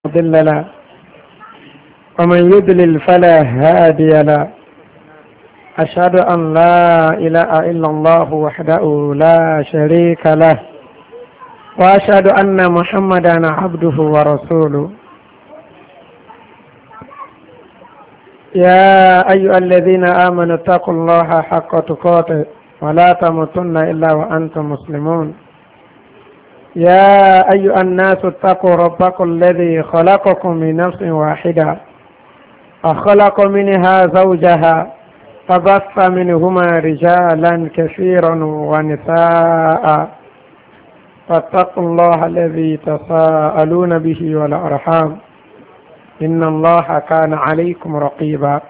مضل له ومن يضلل فلا هادي له. أشهد أن لا إله إلا الله وحده لا شريك له وأشهد أن محمدا عبده ورسوله. يا أيها الذين آمنوا اتقوا الله حق تقاته ولا تموتن إلا وأنتم مسلمون. يا أيها الناس اتقوا ربكم الذي خلقكم من نفس واحدة وخلق منها زوجها فبث منهما رجالا كثيرا ونساء فاتقوا الله الذي تساءلون به والأرحام إن الله كان عليكم رقيبا.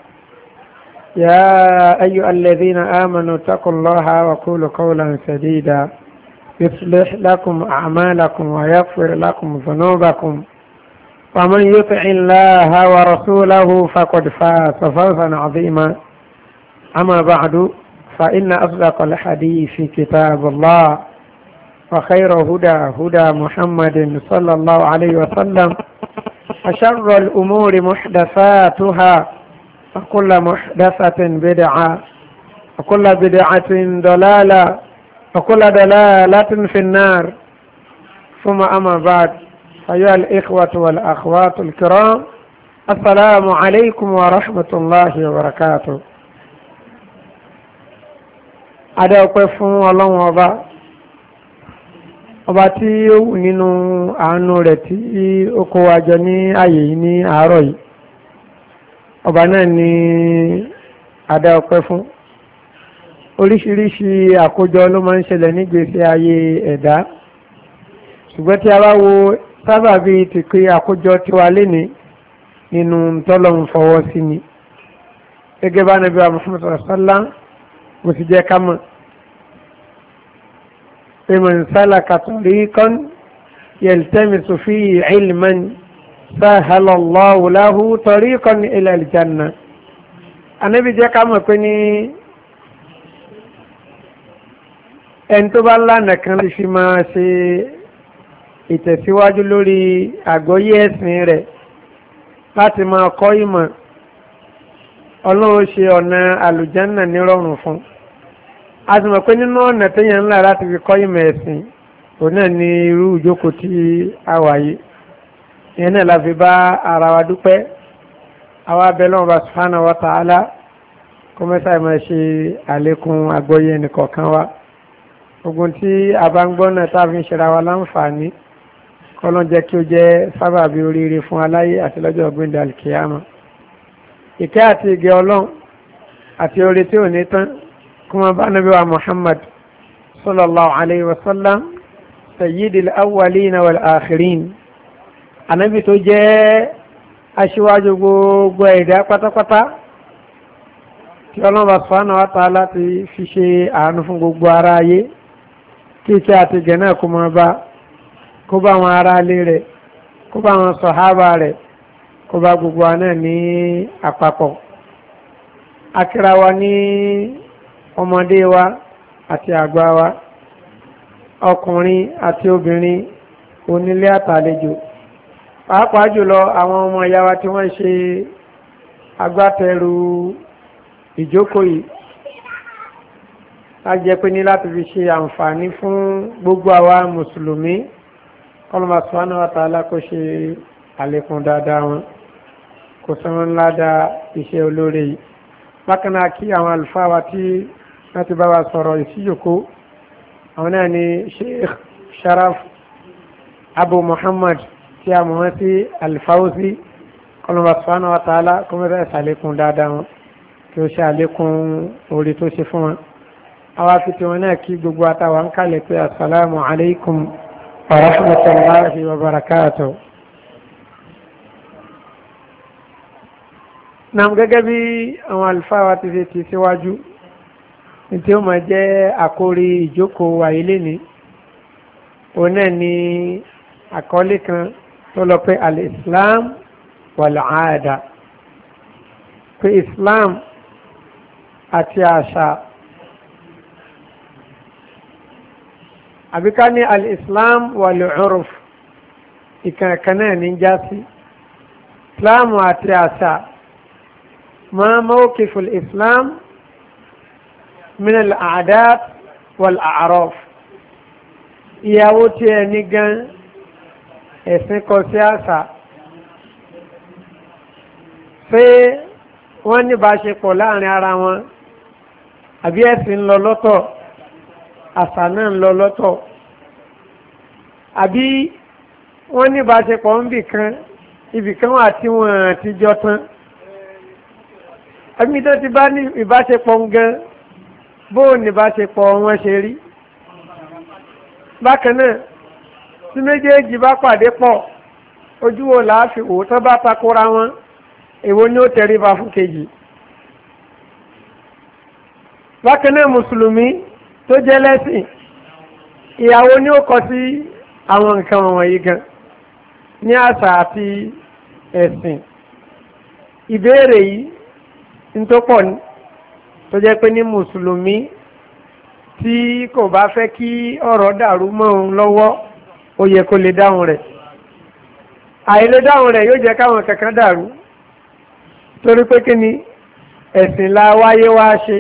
يا أيها الذين آمنوا اتقوا الله وقولوا قولا سديدا يصلح لكم أعمالكم ويغفر لكم ذنوبكم ومن يطع الله ورسوله فقد فاز فوزا عظيما. أما بعد فإن أصدق الحديث كتاب الله وخير هدى محمد صلى الله عليه وسلم وشر الأمور محدثاتها وكل محدثة بدعة وكل بدعة ضلالة وكل ضلالة في النار. ثم أما بعد أيها الإخوة والأخوات الكرام السلام عليكم ورحمة الله وبركاته. adẹ́ọpẹ́ fún ọlọ́run ọba tí ó wù nínú àánú rẹ̀ tí ó kó wa jọ ní ààyè yìí ní àárọ̀ yìí. ọba náà ni adẹ́ọpẹ́ fún. oríṣiríṣi àkójọ ló máa ń ṣẹlẹ̀ nígbésí ayé ẹ̀dá, ṣùgbọ́n tí a bá wo sábàbí ti pé àkójọ tí wà lénìí nínú tọ́lọ́run fọwọ́ sí ni, gẹ́gẹ́ bá Ànábì Muhammad sallallahu bó ti jẹ́ ká mọ̀ pé man salaka tariqan yaltamisu fihi ilman sahala Allahu lahu tariqan ila al-janna. Ànábì jẹ́ ká mọ̀ pé ní ẹni tó bá lánàá kan lè fi máa ṣe ìtẹ̀síwájú lórí àgbọ́yé ẹ̀sìn rẹ̀ láti máa kọ́ ìmọ̀, Ọlọ́run ṣe ọ̀nà àlùjànnà nírọ̀rùn fún. A ti mọ̀ pé nínú ọ̀nà téèyàn ńlá láti fi kọ́ ìmọ̀ ẹ̀sìn òun náà ni irú ìjókòó tí a wà yìí. ìyẹn náà la fi bá ara wa dúpẹ́. àwa abẹ́ lọ́wọ́ bá subhanahu wa ta'ala kó mẹ́ta ìmọ̀ ṣe àlékún àgbọ́yé ẹnìkọ̀ọ̀kan wa. ogun tí a bá ń gbọ́ náà tá a fi ń ṣera wa láǹfààní kọ́lọ́n jẹ́ kí ó jẹ́ sábàbí oríire fún aláyé àti lọ́jọ́ ọ̀gbìn dàlùkìyàmá. ìkẹ́ àti ìgẹ́ Ọlọ́run àti oore tí ò ní tán kuma bá Ànábì wa Muhammad sallallahu alayhi wa sallam sayyidil awwalina wal akhirin, Ànábì tó jẹ́ aṣíwájú gbogbo ẹ̀dá pátápátá tí Ọlọ́run subhanahu wa ta'ala ti fi ṣe àánú fún gbogbo ara ayé. kí ìkẹ́ àti ìgẹ́ náà kó máa bá kó bá wọn ará ilé rẹ̀, kó bá wọn sàhábà rẹ̀, kó bá gbogbo wa náà ní àpapọ̀. akíra wa ní ọmọdé wa àti àgbà wa, ọkùnrin àti obìnrin, onílé àtàlejò, pàápàá jùlọ àwọn ọmọ ìyá wa tí wọ́n ṣe agbátẹrù ìjókòó yìí. a jẹ́ pé ní láti fi ṣe àǹfààní fún gbogbo àwa mùsùlùmí. Ọlọ́hun subhanahu wa ta'ala kó ṣe àlékún dáadáa wọn, kò sọ́wọ́n ńlá dá iṣẹ́ olóore yìí. bákan náà kí àwọn àlùfáà wa tí wọ́n ti bá wa sọ̀rọ̀ ìsíjòkó, àwọn náà ni Sheikh Sharaf Abu Muhammad tí a mọ̀ sí Al-Fawzi. Ọlọ́hun subhanahu wa ta'ala kó mẹ́ta ṣàlékún dáadáa wọn, kí ó ṣe àlékún orí tó ṣe fún wọn. àwa fi tí wọn náà kí gbogbo àtàwọn ń kálẹ̀ pé assalamu alaikum wa rahmatullahi wa barakatuh. Nam gẹ́gẹ́ bí àwọn àlùfáà wa ti ṣe ti síwájú, tí ó máa jẹ́ àkórí ìjókòó wa ilé ní òun náà ni àkọlé kan tó lọ pé al-Islam wal-aada, pé Islam àti àṣà, àbíká ní al-Islam wal-urf ìkànnì náà ní jásí. ìsìláàmù àti àṣà ma mawqiful islam min al-a'dat wal-a'raf. ìyàwó tí ẹ ní gan ẹ̀sìn kọ sí àṣà pé wọ́n ní ìbáṣepọ̀ láàrin ara wọn àbí ẹ̀sìn ń lọ lọ́tọ̀ àṣà náà ń lọ lọ́tọ̀ àbí wọ́n ní ìbáṣepọ̀ ń ibìkan wà tí wọ́n àtijọ́ tán àbí tó ti bá ní ìbáṣepọ̀ ń gan bóò ní ìbáṣepọ̀ wọn ṣe rí. bákan náà tí méjèèjì bá pàdé pọ̀ ojú wo láàfin òótọ́ bá takora wọn èwo ni ó tẹríba fún kejì. bákan náà mùsùlùmí tó jẹ́ lẹ́sìn ìyàwó ni ó kọ sí àwọn nǹkan wọ̀nyí gan ní àṣà àti ẹ̀sìn. ìbéèrè yìí ń tó pọ̀ ní tó jẹ́ pé ní mùsùlùmí tí kò bá fẹ́ kí ọ̀rọ̀ dàrú mọ́ òun lọ́wọ́ ó yẹ kó lè dáhùn rẹ̀. àìlè dáhùn rẹ̀ yóò jẹ́ káwọn kankan dàrú torí pé kí ni ẹ̀sìn la wáyé wá ṣe.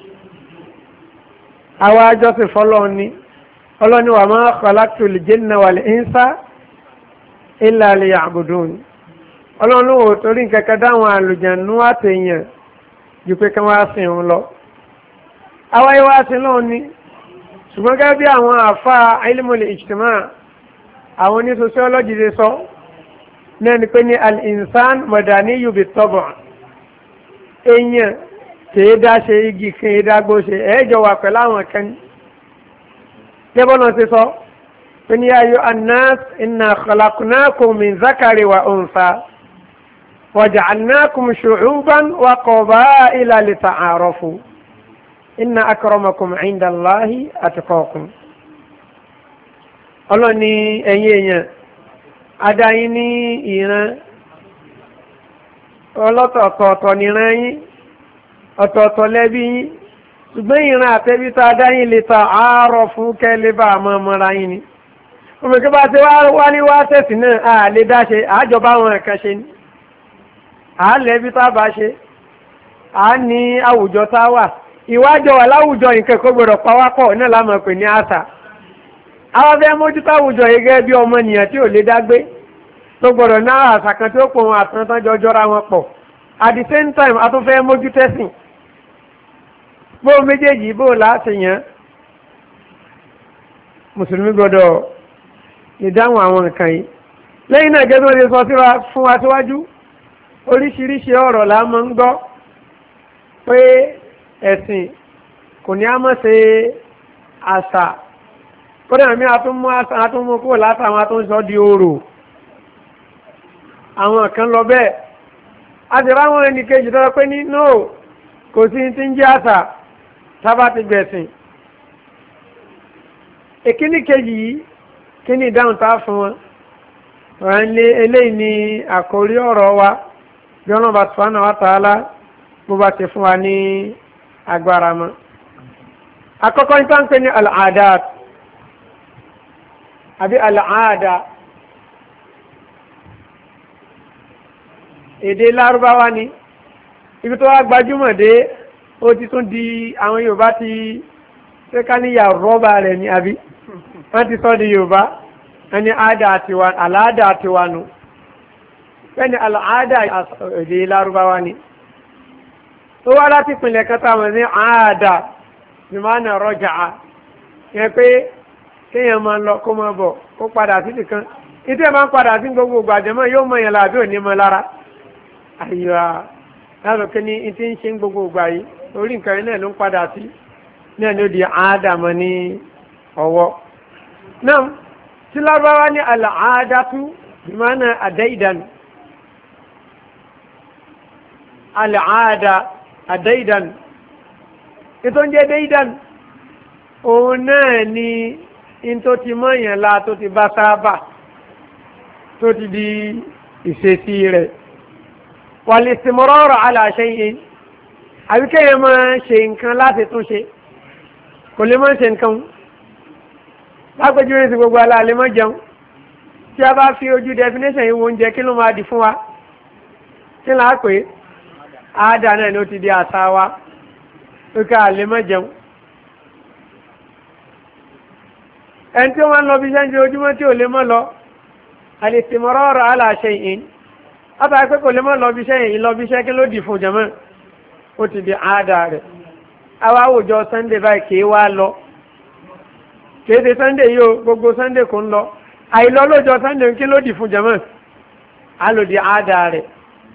àwa ajọ́sìn fọ́lọ́run ni ọlọ́ni wa ma khalaqtul jinna wal insa illa liya'budun. ọlọ́run ò torí nǹkankan dáhùn àlùjànnú àtẹ̀yàn ju pé kí wọ́n á sìn òun lọ. àwa yìí wá sí lóun ni ṣùgbọ́n gẹ́gẹ́ bí àwọn àfa ilmul ijtima àwọn ní sociology ṣe sọ náà ni pé ní al-insan madaniyyu bit-tab' èèyàn kìí dá ṣe igi kìí dágbó ṣe ẹ̀ẹ́jọ wà pẹ̀lú àwọn kan gẹ́bọ́nà ṣe sọ pé ní ayò annas inna khalaqnakum min zakari wa unsa wa ja'alnakum shu'uban wa qaba'ila lita'arafu inna akramakum 'inda Allahi atqakum. ọlọ́ni ẹ̀yin èèyàn adáyín ní ìran ọlọ́tọ̀ọ̀tọ̀ níran yín ọ̀tọ̀ọ̀tọ̀ lẹ́bí yín ṣùgbọ́n ìran àtẹ́bí tá a dá yín lè ta àárọ̀ fún kẹ́lẹ́ bá a mọ́ ọmọra yín ni. ọmọ ìjọba tí wá ní wá tẹ̀sí náà a lè dá ṣe àjọba àwọn ẹ̀kan ṣe ni. à á lẹ́bí tá a bá ṣe à á ní àwùjọ tá a wà ìwájọ wà láwùjọ nǹkan kó gbọdọ̀ pawápọ̀ náà lámọ̀ pè ní àṣà. àwọn fẹ́ mójútó àwùjọ yìí gẹ́gẹ́ bí ọmọnìyàn tí ò lè dágbé tó gbọdọ̀ náà àṣà kan tí ó pọ̀ wọn àtúntàn jọjọ́ra wọn pọ̀ at the same time a tún fẹ́ mójútẹ́sìn bó méjèèjì bó láti yàn mùsùlùmí gbọdọ̀ ìdáhùn àwọn nǹkan yìí. lẹ́yìn náà gẹ́gẹ́ bí wọ́n ti sọ sí wa fún wa síwájú oríṣiríṣi ọ̀rọ̀ là máa ń gbọ́ pé ẹ̀sìn kò ní á mọ̀ ṣe àṣà kódà mi àtúnmú àṣà àtúnmú kúrò látàwọn àtúnṣọ́ di orò àwọn kan lọ bẹ́ẹ̀ a ti ráwọn ẹni kejì tó pé ní no kò sí ti ń jẹ́ àṣà tábà ti gbẹ̀sìn. ìkíní kejì yìí kí ni ìdáhùn tá fún wọn eléyìí ni àkórí ọ̀rọ̀ wa bí wọ́n bá subhanahu wa ta'ala bó bá ti fún wa ní agbára mọ́. àkọ́kọ́ ní táǹpẹ́ ní al-'adat àbí al-'ada èdè lárúbáwá ni ibi tó wá gbajúmọ̀ dé ó ti tún di àwọn Yorùbá ti ṣẹ́ká níyà rọ́bà rẹ̀ ní àbí wọ́n ti sọ di Yorùbá wọ́n ní àlàádà àtiwá nù bẹ́ẹ̀ni àlàádà èdè lárúbáwá ni ó wá láti pinlẹ̀ kẹta wọn ní àádà ní máa nà rọ́jà á yẹn pé kéèyàn máa lọ kó máa bọ̀ kó padà sí nìkan ìdí ẹ̀ máa ń padà sí gbogbo gbàjẹ́mọ́ yóò mọ̀ yẹn láàbí òní mọ́ lára àyíwá lábẹ́ kí ni ti ń ṣe ń gbogbo ìgbà yìí orí nǹkan yẹn náà ló ń padà sí náà ló di àádámọ́ ní ọwọ́ náà tí lárúbáwá ní àlàádátú ìmọ̀nà àdáìdánù àlàádá àdáìdánù ètò ń jẹ́ dáìdánù òun náà ni in tó ti mọ́ yẹn la tó ti bá sábà tó ti di ìṣesí rẹ̀ wàlìsìmọ́rọ́rọ̀ aláṣẹ́yìn àbíkẹ́yẹ máa ṣe nǹkan láti tún ṣe kò lè máa ṣe nǹkan lápẹjú rẹ̀ sí gbogbo aláàlẹ́ mọ́ jẹun tí a bá fi ojú definition yìí wo oúnjẹ kí ló máa di fún wa kí là á pè áádà náà ni ó ti di àṣà wa pé ká lè má jẹun. ẹni tí ó máa ń lọ bí iṣẹ́ ń jẹ ojúmọ́ tí ò lè mọ́ lọ al-istimrar ala shay'in látàrí pé kò lè mọ́ lọ bí iṣẹ́ yìí lọ bí iṣẹ́ kí ló dì fún jẹmọ́ ó ti di àádà rẹ̀. àwa àwùjọ Sunday báyìí kì í wá lọ kì í ṣe Sunday yìí o gbogbo Sunday kò ń lọ àìlọ lọ́jọ́ Sunday kí ló dì fún jẹmọ́ á lò di àádà rẹ̀.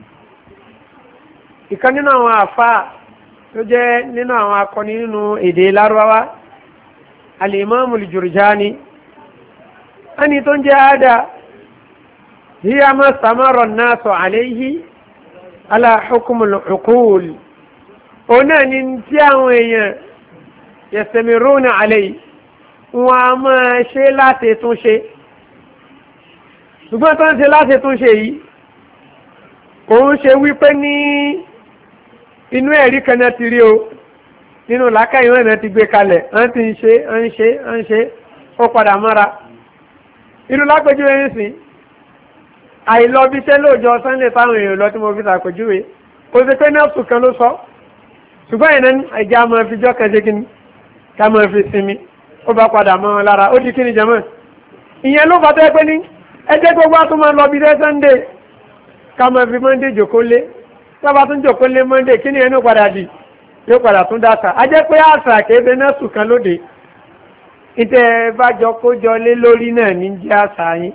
ìkan nínú àwọn àfáà tó jẹ́ nínú àwọn akọni nínú èdè Lárúbáwá al-Imam al-Jurjani ẹni tó ń jẹ́ àádà hiya ma istamara an-nasu alayhi ala hukm al-uqul òun náà ni tí àwọn èèyàn yastamiruna alayhi wọn a máa ṣe láti tún ṣe ṣùgbọ́n tó ń ṣe láti tún ṣe yìí òun ṣe wípé ní inú ẹ̀rí kan náà ti rí o nínú làákàyè wọn náà ti gbé kalẹ̀ wọ́n ti ń ṣe ó padà mọ́ra inú lápẹjúwe ń sìn àìlọ́bíṣẹ́ lóòjọ́ Sunday táwọn èèyàn lọ tí mo fi ṣàpèjúwe ó ṣe pé nọ́ọ̀sù kan ló sọ ṣùgbọ́n ìnáni ẹ̀jẹ̀ a máa fi jọ́ kan ṣe kíni ká máa fi sinmi ó bá padà mọ́ wọn lára ó di kíni jẹ́mọ́ ìyẹn ló bá tẹ́ pé ní ẹjẹ́ gbogbo á tún máa lọ bí dé Sunday ká máa fi Monday jòkó lé sábà tún jòkó lé Monday kí ni ẹnu padà dì yóò padà tún dáta a jẹ́ pé àṣà kéde nọ́ọ̀sù kan lóde ìtẹ́ bá jọ kó jọ lé lórí náà ní jẹ́ àṣà yín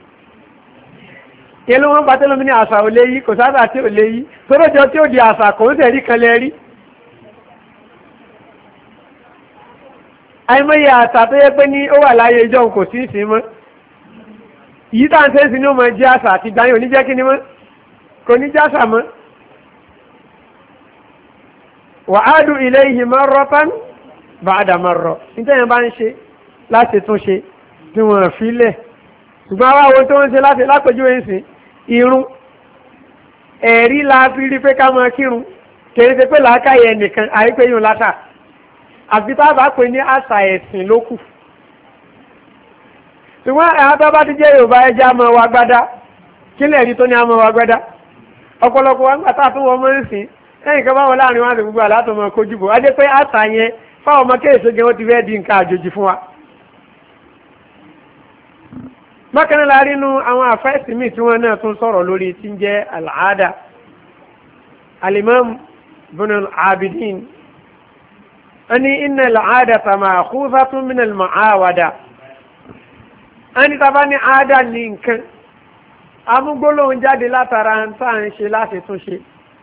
yẹn ló wọ́n bá tẹ́lẹ̀ mi ní àṣà ò lé yí kò sáṣà tí ò lé yí torójọ tí ó di àṣà kò ń tẹ̀rí kan lẹ́rí. àìmọye àṣà tó yẹ pé ní ó wà láyé ìjọ kò sí ìsìn mọ́ yìí tá à ń tẹ́ sí ní ó mọ jẹ́ àṣà àti ìgbà yẹn ò ní jẹ́ kí ni mọ́ kò ní jẹ́ àṣà mọ́. wa'adu ilayhi marratan ba'da marra nítorí yẹn bá ń ṣe láti tún ṣe tí wọ́n fi lẹ̀ ṣùgbọ́n àwa wo tó ń ṣe láti lápẹjúwe ń sìn irun ẹ̀rí la fi rí pé ká máa kírun kèrè ṣe pé làákàyè ẹnìkan àìpé yìí látà àfi tá a bá pè ní àṣà ẹ̀sìn ló kù ṣùgbọ́n àwọn tó bá ti jẹ́ Yorùbá ẹja máa wá gbádá kí lè rí tó ní àmọ́ wá gbádá ọ̀pọ̀lọpọ̀ wọn gbàtà tó wọ́n mọ́ ń sìn lẹ́yìn kan báwọn láàrin wọn àti gbogbo àlátọ̀ mọ́ kojú bò á jẹ́ pé àṣà yẹn fáwọn ọmọ kéèṣe gẹ́ wọ́n ti fẹ́ di nǹkan àjòjì fún wa. bákan náà nínú àwọn àfẹ́sì míì tí wọ́n náà tún sọ̀rọ̀ lórí tí ń jẹ́ al-aada al-imam ibn al-abidin ẹni inna al-aadata ma'khuzatun min al-mu'awada ẹni tá bá ní àádá ní nǹkan amúgbólóhùn jáde látara ń tà ń ṣe láti tún ṣe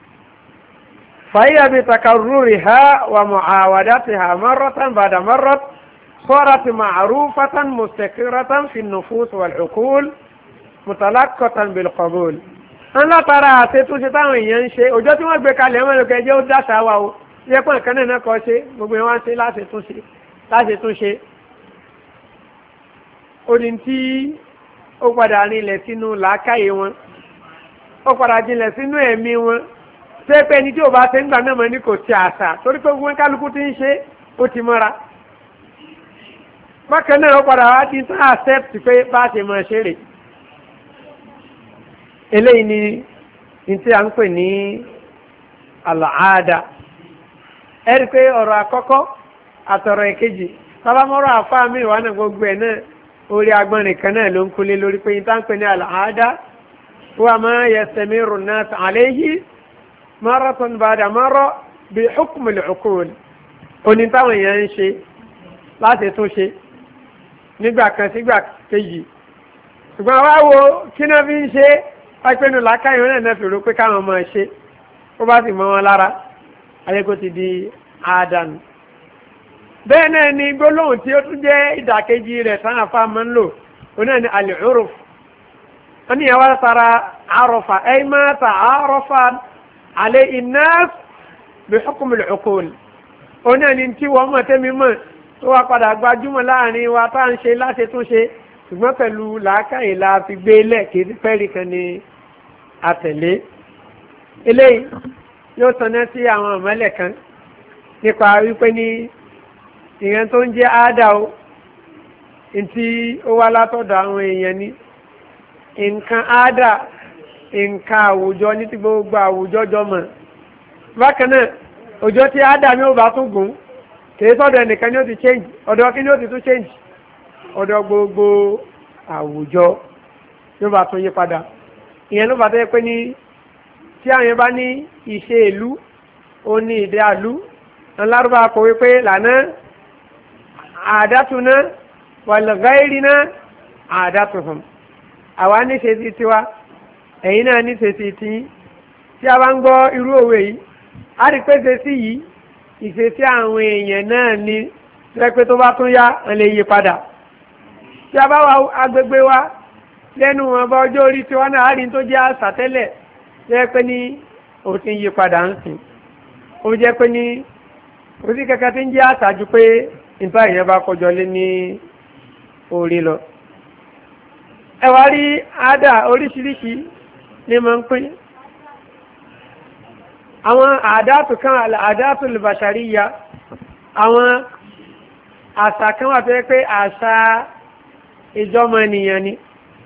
فهي بتكررها ومعاودتها مرة بعد مرة صارت معروفة مستقرة في النفوس والعقول متلقة بالقبول أنا ترى ستوشي تاوين ينشي وجاتي ما بكالي أما لك يجيو داشا واو يكون كان نكوشي مبينوان شي لا ستوشي odinti ó padà nílẹ̀ sínú làákàyè wọn ó padà jinlẹ̀ sínú ẹ̀mí wọn pẹ́pẹ́ ní tí ò bá ṣe ń gbà náà mọ́ ní kò ti àṣà torí pé gbogbo kálukú ti ń ṣe ó ti mọ́ra bákan náà ó padà wá ti tán accept pé bá ṣe mọ̀ ṣe rè eléyìí ni ní tí a ń pè ní àlàáda ẹ̀rí pé ọ̀rọ̀ àkọ́kọ́ àtọ̀rọ̀ ìkejì sábàmọ́rọ̀ àfáà mi wà náà gbogbo ẹ̀ náà orí agbọ́nrin kan náà ló ń kúlé lórí pé ní tá ń pè ní àlàáda wà máa yastamiru an-nas alayhi maratan ba'da marra bi hukm al-uqul oní táwọn èèyàn ń ṣe láti tún ṣe nígbà kan sígbà kejì ṣùgbọ́n wá wo kí náà fi ń ṣe pápẹ́nu làákàyè náà fi rò pé káwọn máa ṣe ó bá sì mọ́ wọn lára ayéko ti di àádánù bẹ́ẹ̀ náà ni gbólóhùn tí ó tún jẹ́ ìdàkejì rẹ̀ táwọn afá máa ń lò ó náà ni al-urf wọ́n ní ìyàwó sára àrọ̀fà ẹ̀ máa ta àrọ̀fà alẹ́ inas bí hukm al-uqul ó náà ni tí wọ́n mọ̀ tẹ́mi mọ̀ tó wá padà gbajúmọ̀ láàrin wa tá à ń ṣe láti tún ṣe ṣùgbọ́n pẹ̀lú làákàyè la fi gbé lẹ́ẹ̀kì pẹ́ẹ́rì kan ní àtẹ̀lé eléyìí yóò tọ́ná sí àwọn ọ̀mọ́lẹ̀ kan nípa wípé ní ìyẹn tó ń jẹ́ àádá o ntí ó wá látọ̀dọ̀ àwọn èèyàn ní nǹkan àádá nǹkan àwùjọ ní ti gbogbo àwùjọ jọmọ̀ bákan náà ọjọ́ tí ádámì ó bá tún gùn kìí sọ́dọ̀ ẹnìkan ni ó ti change ọ̀dọ̀ kí ni ó ti tún change ọ̀dọ̀ gbogbo àwùjọ yóò bá tún yí padà ìyẹn ló bá tẹ́ pé ní tí àwọn bá ní ìṣe ìlú ó ní ìdí àlú ńlárúbá kò wípé lànà àdátúná wàlgáìrínà àdátúhùn àwa ní ṣe ti tiwa ẹ̀yin náà ní ṣe ti tí tí a bá ń gbọ́ irú òwe yìí a rí pé ṣe sí yìí ìṣesí àwọn èèyàn náà ní rẹpẹ tó bá tún yá wọn lè yí padà tí a bá wà agbègbè wa lẹ́nu wọn bá ọjọ́ orí tí wọ́n náà á rí tó jẹ́ àṣà tẹ́lẹ̀ jẹ́ pé ní ó ti ń yí padà ń sìn ó jẹ́ pé ní ó sì kẹ́kẹ́ tí ń jẹ́ àṣà ju pé nípa ìyẹn bá kọjọ lé ní orí lọ ẹ wá rí àádà oríṣiríṣi ní máa ń pín àwọn àdátù kan àdátù lùbàṣàríyà àwọn àṣà kan wà tó yẹ pé àṣà ìjọmọ ènìyàn ni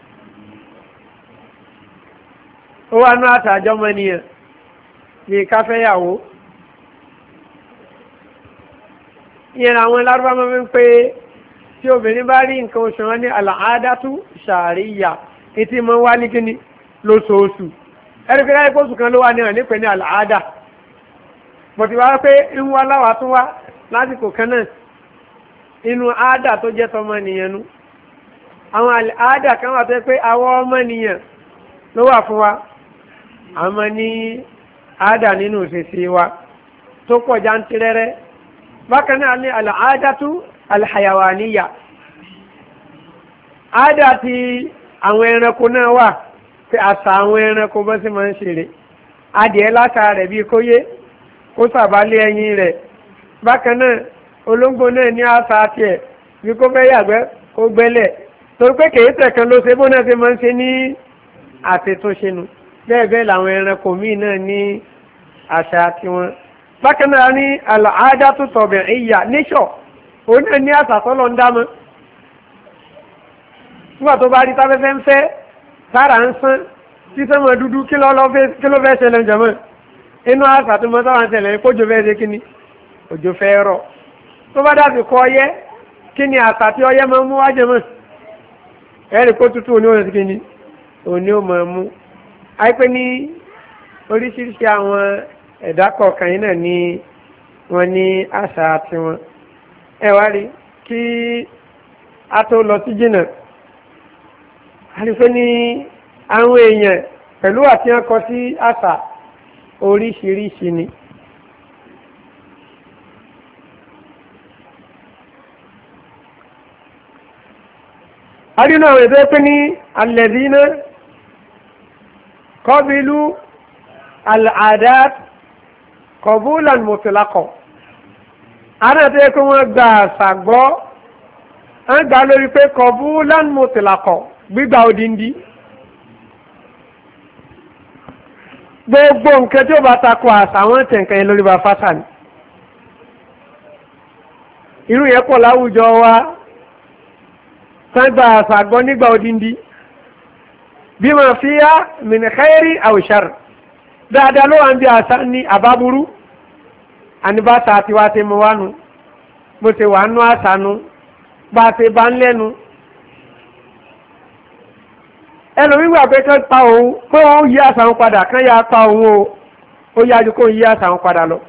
ó wà ní àṣà ìjọmọ ènìyàn bí káfẹ́yàwó ìyẹn àwọn lárúbá máa ń pé tí obìnrin bá rí nǹkan oṣù wọn ní àlàádátù ṣàríyà ètí mọ́ wá ní kíní lóṣooṣù ẹ̀rùkẹ́ láyé pósù kan ló wà ní ọ̀nà nípe ní àlàádà bọ̀tí wá pé ń wá láwà tún wá lásìkò kan náà inú àádà tó jẹ́ tọmọ nìyẹn nú àwọn àádà kan wà tó pé àwọn ọmọ nìyẹn ló wà fún wa àmọ́ ní àádà nínú òṣèṣì wa tó pọ̀ jántìrẹrẹ bákan náà ní àlàádàtú alhayawaniya àádà tí àwọn ẹranko náà wà pé àṣà àwọn ẹranko bọ́ sí máa ń ṣeré adìẹ láta rẹ̀ bí kó yé kó sàbálẹ̀ ẹyin rẹ̀ bákan náà olóńgbò náà ní àṣà tiẹ̀ bí kó fẹ́ yàgbẹ́ kó gbẹ́lẹ̀ torí pé kèé tẹ̀kan ló ṣe bó náà ṣe máa ń ṣe ní àṣetúnṣe nu bẹ́ẹ̀ bẹ́ẹ̀ làwọn ẹranko míì náà ní àṣà tiwọn bákan náà ní àlàádátù tọ̀bì'íyà níṣọ̀ òun náà ní àṣà tọ́lọ́ ń dámọ́ nígbà tó bá rí táfẹ́fẹ́ ń fẹ́ sára ń sán tí sánmọ̀ dúdú kí ló fẹ́ ṣẹlẹ̀ jẹ̀mọ́ inú àṣà tó mọ́ sáwọn ṣẹlẹ̀ kójò fẹ́ ṣe kí ni òjò fẹ́ rọ̀ tó bá dàbí kọ ọyẹ́ kí ni àṣà tí ọyẹ́ máa ń mú wájẹ mọ́ ẹ̀rì kó tútù òní òní kí ni òní ò máa mú àìpé ní oríṣiríṣi àwọn ẹ̀dá kọ̀ọ̀kan yìí náà ni wọ́n ní àṣà tiwọn ẹ wá rí kí a tó lọ sí jìnnà àrífẹ́ ní àwọn èèyàn pẹ̀lú àti ọkọ̀ sí àṣà oríṣiríṣi ni àrínà àwọn èdè pé ní alladhina qabilu al-adat qabulan mutlaqan àrínà tó yẹ kí wọ́n gba àṣà gbọ́ wọ́n gbà lórí pé qabulan mutlaqan gbígbà odindi gbogbo nǹkan tí ó bá takò àṣà àwọn tẹ̀ǹkan yẹn lórí bá fásà ní irú yẹn pọ̀ láwùjọ wa sáńgbà àṣà gbọ́ nígbà odindi bí ma fi yá min khairi aw shar dáadáa ló wà ń bí àṣà ní àbábúrú àníbàtà àti wá ti mú wánu bó ti wà nú àṣà nu bá ti bá ń lẹ́nu ẹlòmí wà pé kán pa òun pé wọ́n yí àṣà wọn padà kán yá pa òun ó yájú kó yí àṣà wọn padà lọ.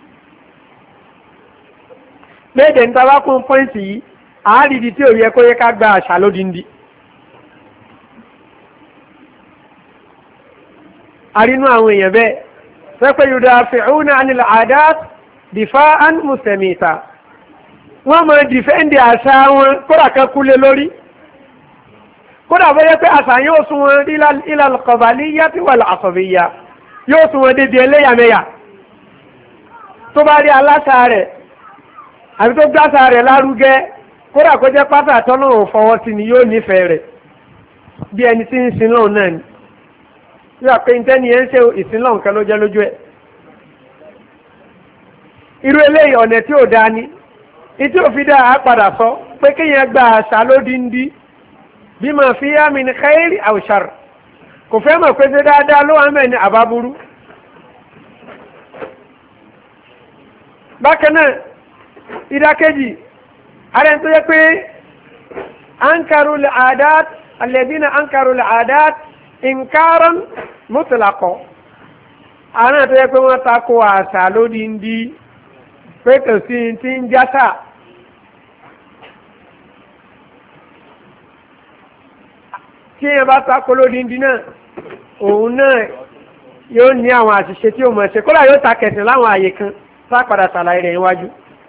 léde ń tawá kún pọ́ìntì yìí àárìdí tí ò yẹ kó yẹ ká gba àṣà lódindi. arínú àwọn èèyàn bẹ́ẹ̀ pẹ́pẹ́ yudafi'una 'anil 'adat difa'an mustamita wọ́n máa dìfẹ́ǹdì àṣà wọn kódà kan kúlé lórí kódà bó yẹ pé àṣà yóò sún wọn ila al-qabaliyati wal-'asabiyya yóò sún wọn dédé ẹlẹ́yàmẹ̀yà tó bá rí aláṣà rẹ̀ àbí tó gbáṣà rẹ̀ lárugẹ kódà kó jẹ́ pátá tọ́nà ò fọwọ́ sí ni yóò nífẹ̀ẹ́ rẹ̀ bí ẹni tí ń sin lọ́hùn náà ni yóò pé ní tẹ́ni ẹ̀ ń ṣe ìsin lọ́hùn kan ló jẹ́ lójú ẹ̀ irú eléyìí ọ̀nà tí ò dáa ni ìtí òfin dáa á padà sọ pé kéèyàn gba àṣà lódindi bima fiha min khairi aw shar kò fẹ́ mọ̀ pé ṣe dáadáa ló wà ń bẹ̀ ní àbábúrú. bákan náà ìdákejì ààrẹ tó yẹ pé ankaru al-adat alladhina ankaru al-adat inkaran mutlaqo ààrẹ tó yẹ pé wọ́n tako àṣà lódì ń di pé kò sí ti ń jásà. tí èèyàn bá tako lódì ń di náà òun náà yóò ní àwọn àṣìṣe tí ó mọ̀ ṣe kódà yóò ta kẹsìn láwọn àyè kan sápadà sàlàyé rẹ̀ níwájú.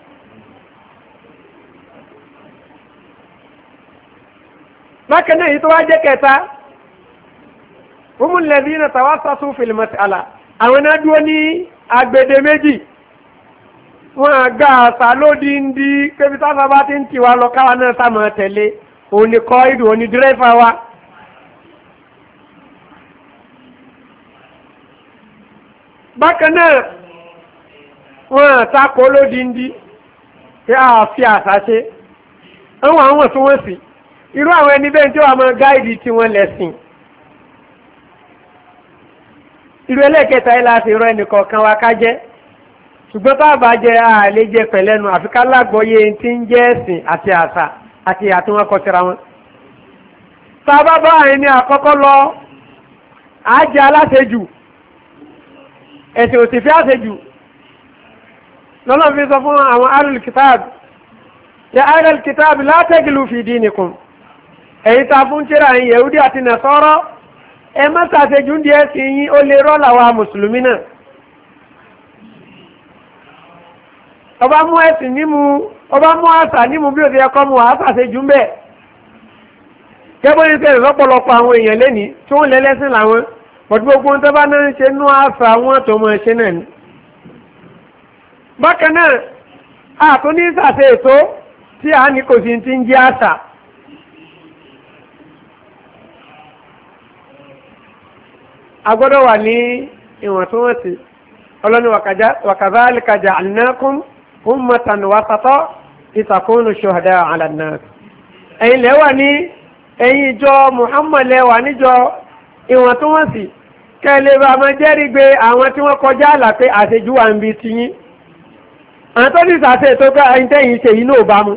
bákan náà yìí tó wá jẹ́ kẹta humul ladhina tawassasu fil mas'ala àwọn náà dúró ní agbede méjì wọ́n àgbà àṣà lódì ń di pé bí sáfà bá ti ń tiwa lọ káwa náà sàmọ̀ tẹ̀lé òun ni kọ́ ìdù òun ni dírẹ́fà wa. bákan náà wọ́n àtakò lódìndí tí a fi àṣà ṣe àwọn tó wọ́n sí irú àwọn ẹni bẹ́ẹ̀ tí wọ́n mọ́ gáìdì tí wọ́n lẹ̀sìn. irú ẹlẹ́kẹta ilá ti rọ ẹnìkọ̀ọ̀kan wa ká jẹ́ ṣùgbọ́n tá bá jẹ́ ààlé jẹ pẹ̀lẹ́nu àfi ká lágbọ́yé tí ń jẹ́ ẹ̀sìn àti àṣà àti àti wọn kọ síra wọn. tá a bá bá ẹni àkọ́kọ́ lọ àájẹ́ aláṣejù ẹ̀sìn òsì fi àṣejù lọ́nà fi sọ fún àwọn ahlul kitab ya ahlul kitab la taglu fi dinikum èyí ta fún tíra yìí yahudi àti nasara ẹ má ṣàṣejù ń di ẹ̀sìn yín ó lè rọ́ làwa mùsùlùmí náà. ọba mú ẹ̀sìn nímú ọba mú àṣà nímú bí ó ti ẹkọ́ mú àṣàṣejù ń bẹ̀. kẹ́bọ́n ní sẹ́yìn lọ́pọ̀lọpọ̀ àwọn èèyàn lẹ́ni tí wọ́n lẹ́lẹ́sìn làwọn pọ̀tù gbogbo tó bá náà ń ṣe nú àṣà wọn tó mọ̀ ṣe náà ni. bákan náà àtún ní ìsàṣe ètò tí a ní kò sí ti ń jẹ́ àṣà. a gbọ́dọ̀ wà ní ìwọ̀ntúnwọ̀nsì ọlọ́ni wakadhalika ja'alnakum ummatan wasata litakunu shuhada 'ala an-nas. ẹ̀yin lẹ́wà ní ẹ̀yin ìjọ Muhammad lẹ́wà níjọ ìwọ̀ntúnwọ̀nsì kẹ́lẹ́ bá máa jẹ́rìí gbé àwọn tí wọ́n kọjá àlà pé àṣejù wà ń bi tiyín. àwọn tó ní ìsàṣe ètò pé ẹ̀yin tẹ́yìn ṣe yìí náà bá mu.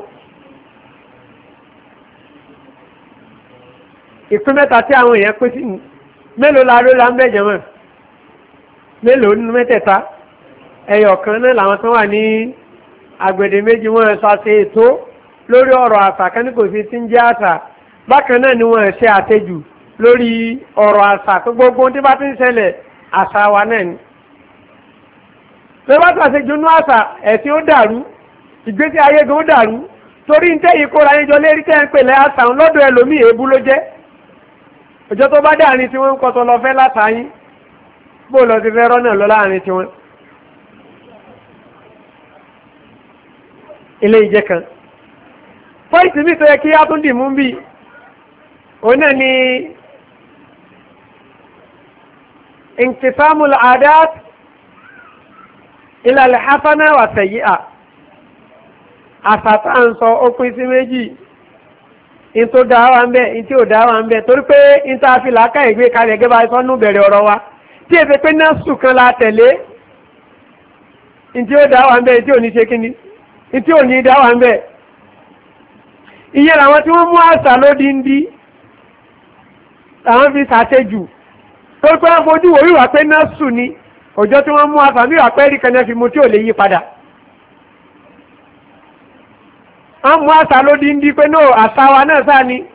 ìpín mẹ́ta tí àwọn èèyàn pín sí mélòó la ló la ń bẹ̀jẹ̀ mọ́ mélòó nínú mẹ́tẹ̀ẹ̀ta ẹyọ kan náà làwọn tó wà ní agbèdè méjì wọ́n ṣàṣe ètò lórí ọ̀rọ̀ àṣà kan ní kò sí ti ń jẹ́ àṣà bákan náà ni wọ́n ṣe àṣejù lórí ọ̀rọ̀ àṣà tó gbogbo tí bá ti ń ṣẹlẹ̀ àṣà wa náà ni. tó bá ṣàṣejù nú àṣà ẹ̀sìn ó dàrú ìgbésí ayé gan ó dàrú torí ń tẹ́yìn kóra yín jọ lérí tẹ́ ń pèlè àṣà lọ́dọ̀ ẹlòmíì èébú ló jẹ́ ọjọ́ tó bá dáàrin tí wọ́n ń kọ́tọ̀ lọ fẹ́ látàáyín bó lọ ti fẹ́ rọ́nà lọ láàrin tí wọ́n. ilé ìjẹ́ kan pọ́ìntì mi tó yẹ kí á tún dì mú bí òun náà ni inqisamul adat ila al-hasana wa sayyi'a àṣà ń sọ ó pín sí méjì in tó dá wa ń bẹ in tí ò dá wa ń bẹ torí pé in tá a fi làákà ìgbé kalẹ̀ gẹ́gẹ́ bá sọ́nù bẹ̀rẹ̀ ọ̀rọ̀ wa tí èsè pé náà sùn kan la tẹ̀lé in tí ó dá wa ń bẹ in tí ò ní ṣe kíní in tí ò ní dá wa ń bẹ. ìyẹn làwọn tí wọ́n mú àṣà lódìndí làwọn fi ṣàṣejù torí pé wọ́n fojú wò wíwà pé náà sùn ni ọjọ́ tí wọ́n mú àṣà bí wà pé rí kan náà fi mu tí ò lè yí padà. wọ́n mú àṣà lódìndí pé náà àṣà wa náà sáà ni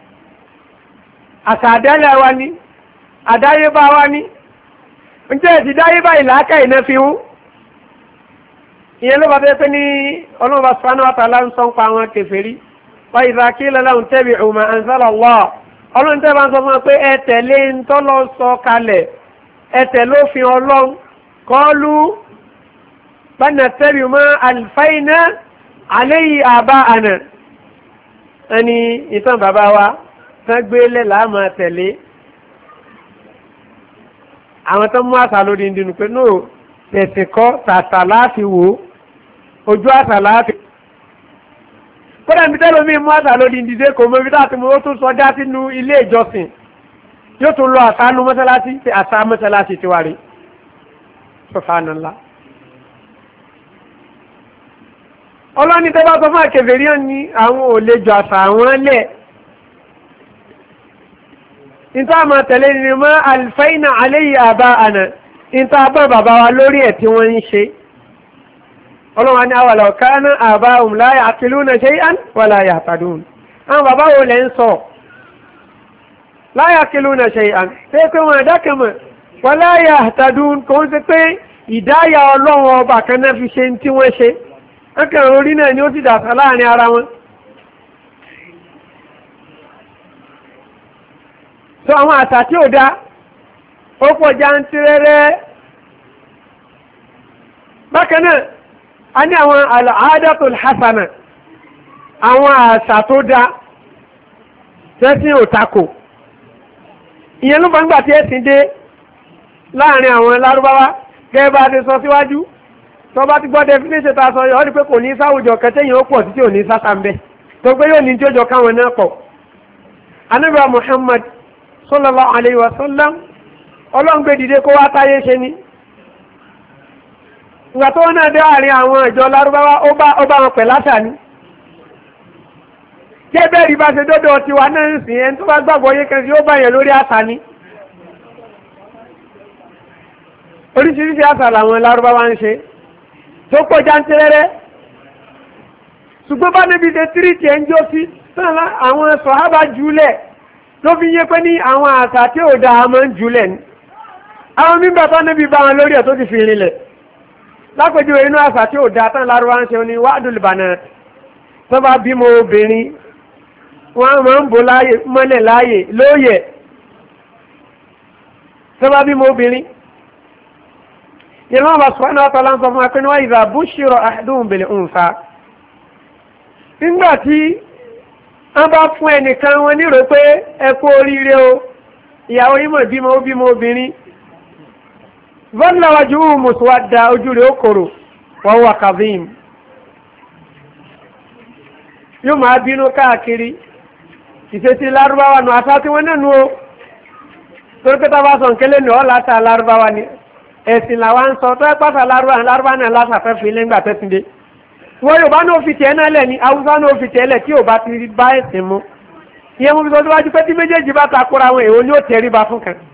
àṣà àdẹ́lẹ̀ wa ni àdáyébá wa ni ǹjẹ́ ẹ̀sì dáyébá ìlàákà ìná fi hún ìyẹn ló bá fẹ́ pé ní ọlọ́mọba subhanahu wa ta'ala ń sọ ń pa àwọn kèfèrí wa idha qila lahum ittabi'u ma anzala Allah ọlọ́run tẹ́ bá ń sọ fún wọn pé ẹ tẹ̀lé ń tọ́lọ́ sọ kalẹ̀ ẹ tẹ̀lé òfin ọlọ́run qalu bal nattabi'u ma alfayna alayhi aba'ana ẹni ìtàn bàbá wa tán gbé lẹ́la máa tẹ̀lé àwọn tó mú àṣà lórí ìdínú pé náà tẹ̀sìn kọ́ tàṣà láàfi wò ojú àṣà láàfi kódà ní tẹ́lómi mú àṣà lórí ìdíje kò mọ́ ibi láti mú ó tún sọjá sínú ilé ìjọsìn yóò tún lọ àṣánú mọ́sálásí tí àṣà mọ́sálásí ti wà rí subhanallah. ọlọ́ni tó bá sọ fún àkèfèrí ní àwọn ò lè jọ àṣà àwọn lẹ̀ níta máa tẹ̀lé ni mọ́ alfaina alayhi aba'ana níta bá bàbá wa lórí ẹ̀ tí wọ́n ń ṣe. ọlọ́wọ́n ní awalaw kana aba'uhum la ya'qiluna shay'an wa la yahtadun. àwọn bàbá wo lẹ́ ń sọ la ya'qiluna shay'an pé pé wọn àdákẹ́mọ̀ wa la yahtadun kò ń ṣe pé ìdáyà ọlọ́wọ́n ọba kan náà fi ṣe tí wọ́n ṣe akẹ́rùn orí náà ni ó ti dàtà láàrin ara wọn. so àwọn àṣà tí ò dá ó pọ̀ jàǹtìrẹrẹ. bákan náà a ní àwọn al-'adatul hasana àwọn àṣà tó dá tẹ́sìn ò takò. ìyẹn ló fọ́ngbà tí ẹ̀sìn dé láàrin àwọn lárúbáwá gẹ́gẹ́ bá ti sọ síwájú tó bá ti gbọ́ definition ta sọ yọ́ ní pé kò ní sáwùjọ kẹtẹ́yìn ó pọ̀ títí ò ní sáta ń bẹ́ tó gbé yóò ní tí ó jọ káwọn náà pọ̀. Ànábì wa Muhammad sallallahu alayhi wa sallam ọlọ́ngbé dìde kó wá táyé ṣe ni. ìgbà tó náà dé àárín àwọn ìjọ lárúbáwá ó bá wọn pẹ̀ látà ní. jẹ́bẹ̀rì bá ṣe dọ́dọ̀ tiwa náà ń sìn ẹni tó bá gbàgbọ́ yé kan sí ó bá yẹn lórí àṣà ni. oríṣiríṣi àṣà làwọn lárúbáwá ń ṣe tó pọ̀ jántẹ́rẹ́rẹ́ ṣùgbọ́n bá níbi ṣe tíríìtì ẹ̀ ń jó sí sọ́nà àwọn sọ̀hábà jùlẹ̀ ló fi yé pé ní àwọn àṣà tí ò dáa máa ń jùlẹ̀ ní àwọn mímbà tó níbi bá wọn lórí ẹ̀ tó ti fi rinlẹ̀ lápèjúwe inú àṣà tí ò dáa tán lárúbá ń ṣe ní wádùn ìbànà tó bá bímọ obìnrin wọn máa ń bò mọ́lẹ̀ láàyè lóòyẹ̀ tó bá bímọ obìnrin ìran Allah subhanahu wa ta'ala ń sọ fún akẹ́ni wá idha bushira ahaduhum bil unsa nígbàtí wọ́n bá fún ẹnìkan wọn nírò pé ẹ kú oríire o ìyàwó yín mọ̀ bímọ ó bímọ obìnrin dhalla wajhuhu muswadda ojú rẹ̀ ó korò wa huwa kadhim yóò máa bínú káàkiri ìṣesí lárúbáwá nù àṣà tí wọ́n nínú o torí pé tá bá sọ nkélé ní ọ́ látà lárúbáwá ni ẹ̀sìn làwọn ń sọ tó ẹ́ pàtàkì lárúbá náà lásàfẹ́ fi lẹ́gbà tẹ́sìndé wọ́n yóò bá náà fi tẹ́ náà lẹ̀ ní haúsá náà fi tẹ́ lẹ̀ tí ò bá ti bá ẹ̀sìn mú ìyẹn mú fi sọ síwájú pé tí méjèèjì bá takora wọn èwo ni ó tẹríba fún kan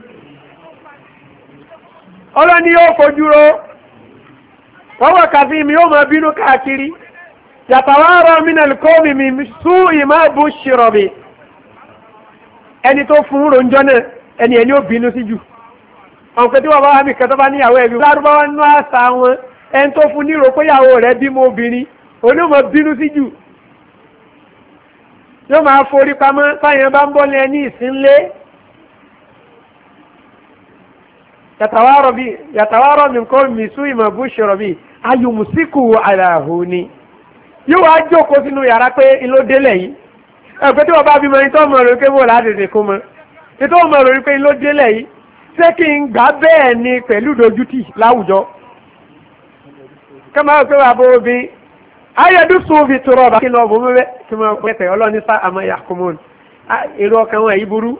ọlọ́ni yóò fojú ro wọ́n wọ̀ kàfí mi yóò máa bínú káàkiri yàtàwárọ̀ minal qawmi min su'i ma bushira bi ẹni tó fún ronjọ́ náà ẹni ó bínú sí jù ọ̀pẹ́ tí wọ́n bá wà mí kẹtọ́ bá níyàwó ẹ̀bí lárúbáwá nínú àṣà wọn ẹni tó fún nírò pé ìyàwó rẹ̀ bímọ obìnrin onímọ̀ bínú sí jù yóò máa forí pamọ́ táyẹn bá ń bọ́ lẹ́ ní ìsínlé yàtàwárọ̀ mi kọ́ mi sú ìmọ̀ bú ṣe rọ̀bì ayùmùsíkù àlàhù ni yóò wá jókòó sínú yàrá pé iló délẹ̀ yìí ẹ̀pẹ́ tí wọ́n bá bímọ ní tó mọ̀ lórí pé wọ́n ládèdè kó mọ́ ní tó mọ̀ lórí pé iló délẹ̀ yìí ṣé kí n gbà bẹ́ẹ̀ ni pẹ̀lú dojútì láwùjọ kama pé wà bó obìn ayédú sùn fi tọrọ ọba kí n lọ bó mẹ́fẹ́ kí n máa pẹ́tẹ́ ọlọ́ni sá àmọ́ yàkùmọ́n èrò ọkàn wọn èyí burú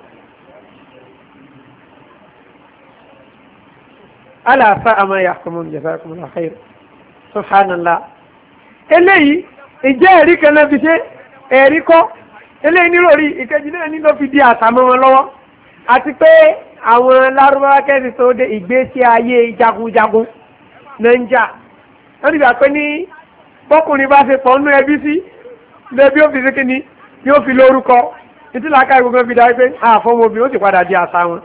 aláàfá àmọ́ yàkùmọ́n jazakumullahu khair subhanallah eléyìí ìjẹ́ ẹ̀rí kan náà fi ṣe ẹ̀rí kọ́ eléyìí nírọ̀rí ìkejì náà ní ló fi di àtàmọ́ wọn lọ́wọ́ àti pé àwọn lárúbáwá kẹ́sì tó dé ìgbésí ayé jagunjagun náà ń jà wọ́n ti gbà pé ní bọ́kùnrin bá ṣe pọ̀ nínú ẹbí sí lẹ́bí ó fi ṣe kíni yóò fi lórúkọ títí làákà gbogbo fi dárí pé àfọmọbìnrin ó sì padà di àṣà wọn.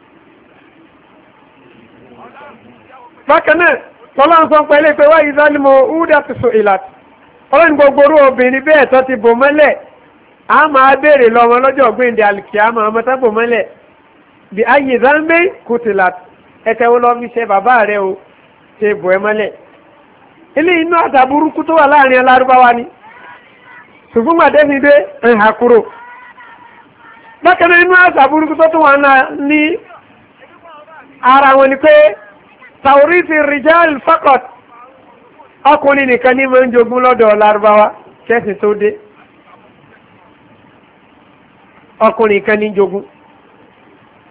bákan náà tọ́lá ń sọ pẹ̀lú pé wáyé sálímọ̀ údà ti so ìlà ọlọ́ni gbogbo orú obìnrin bẹ́ẹ̀ tó ti bò mọ́lẹ̀ a máa béèrè lọ́wọ́ lọ́jọ́ gbéǹde àlìkíyàmọ̀ ọmọ tó bò mọ́lẹ̀ bí ayé zambe kùtìlà ẹ̀tẹ̀wọ́ lọ fi ṣe bàbá rẹ̀ o ṣe bò ẹ mọ́lẹ̀ ilé inú àtà burúkú tó wà láàrin alárúbáwá ni ṣùgbọ́n màdẹ́ni dé ẹ̀hà kúrò bákan náà inú àtà burúkú tó tún wà ní ara wọn ni pé tàwórìsì rìjáàl faqat ọkùnrin nìkan ní máa ń jogún lọ́dọ̀ lárúbáwá kẹ́sì tó dé ọkùnrin kan ní jogún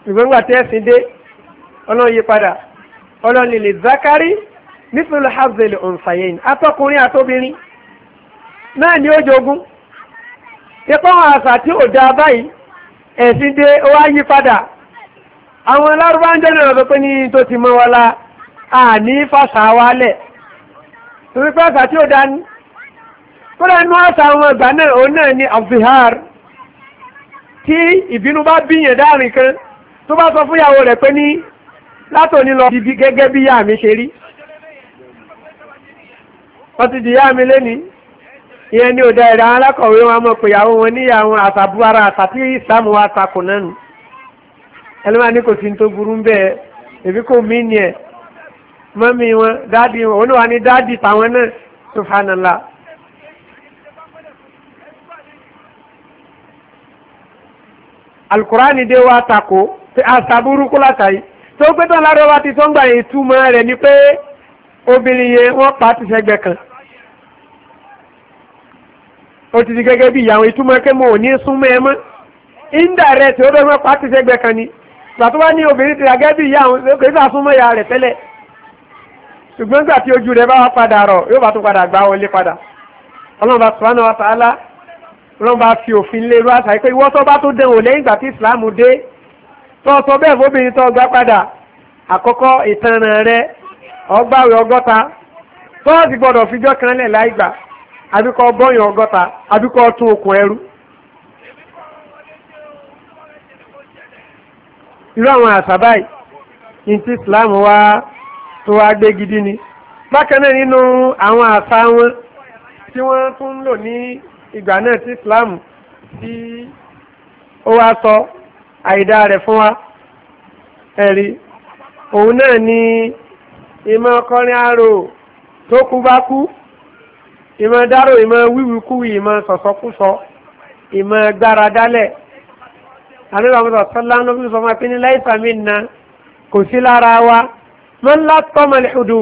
ìgbóngbà tí ẹ̀sìn dé ọlọ́run yí padà ọlọ́run lè zákárí nípínlẹ̀ hazel onsayen atọ́kùnrin àtobìnrin náà ni ó jogún ipa àwọn àṣà tí ò dá báyìí ẹ̀sìn dé ó wá yí padà àwọn lárúbá ń jẹ́nà ọ̀dọ́ pé ní tó ti mọ́ wọlá àní fàṣà wálẹ̀ torí pé àṣà tí ó dá ní kódà inú àṣà àwọn ìgbà náà òun náà ni abdihar tí ìbínú bá bíyàn dáàrin kan tó bá sọ fún ìyàwó rẹ̀ pé ní látòní lọ di gẹ́gẹ́ bí yá mi ṣe rí wọ́n ti di yá mi lẹ́ni ìyẹn ni ò dá ẹ̀rọ alákọ̀wé wọn mọ̀ pé ìyàwó wọn níyàwó àtàbúrà àtàtí ìsàmù wa takò náà nù ẹlẹ́wọ̀n ní kò sí tó burú ń bẹ́ẹ̀ èbí kò mí ni ẹ̀ mọ́mí wọn dáàdì wọn òun wà ní dáàdì tàwọn náà subhanallah. alukurani dé wa takò pé àṣàbúrúkú látàrí tó pé tán lára wa ti tó ń gbà yẹn túmọ̀ rẹ̀ ni pé obìnrin yẹn wọ́n pa ti sẹ́gbẹ̀ kan ó ti di gẹ́gẹ́ bí ìyàwó ìtumọ̀ pé mo ò ní súnmọ́ ẹ mọ́ indirect ó bẹ́ẹ̀ mọ́ pa ti sẹ́gbẹ̀ kan ni gbà tó bá ní obìnrin ti gẹ́gẹ́ bí ìyá àwọn kò sí àsúnmọ́ ìyá rẹ̀ tẹ́lẹ̀ ṣùgbọ́n gbà tí ojú rẹ̀ bá wá padà rọ̀ yóò bá tún padà gbá wọlé padà ọlọ́run bá subhanahu wa ta'ala ọlọ́run bá fi òfin lé irú àṣà pé ìwọ́n tó bá tó dẹ̀wò lẹ́yìn ìgbà tí ìsìláàmù dé tó sọ bẹ́ẹ̀ fóbìnrin tó gbá padà àkọ́kọ́ ìtanràn rẹ̀ ọgbàwé 100 tó ti gbọ́dọ̀ fijọ́ kan lẹ̀ láìgbà àbíkọ́ bọ́yàn 100 àbíkọ́ tún okùn ẹrú. irú àwọn àṣà báyìí ní tí ìsìláàmù wá tó wá gbé gidi ni. bákan náà nínú àwọn àṣà wọn tí wọ́n tún ń lò ní ìgbà náà tí islam tí ó wá sọ àìdá rẹ̀ fún wa ẹ̀rí òun náà ni ìmọ̀ kọrin àrò tó kú bá kú ìmọ̀ dárò ìmọ̀ wíwíkúwì ìmọ̀ sọ̀sọ́kúsọ ìmọ̀ gbára dálẹ̀ àníbàmọ́sọ̀ sọ́lá ló fi sọ máa pín ní laysa minna kò sí lára wa man latama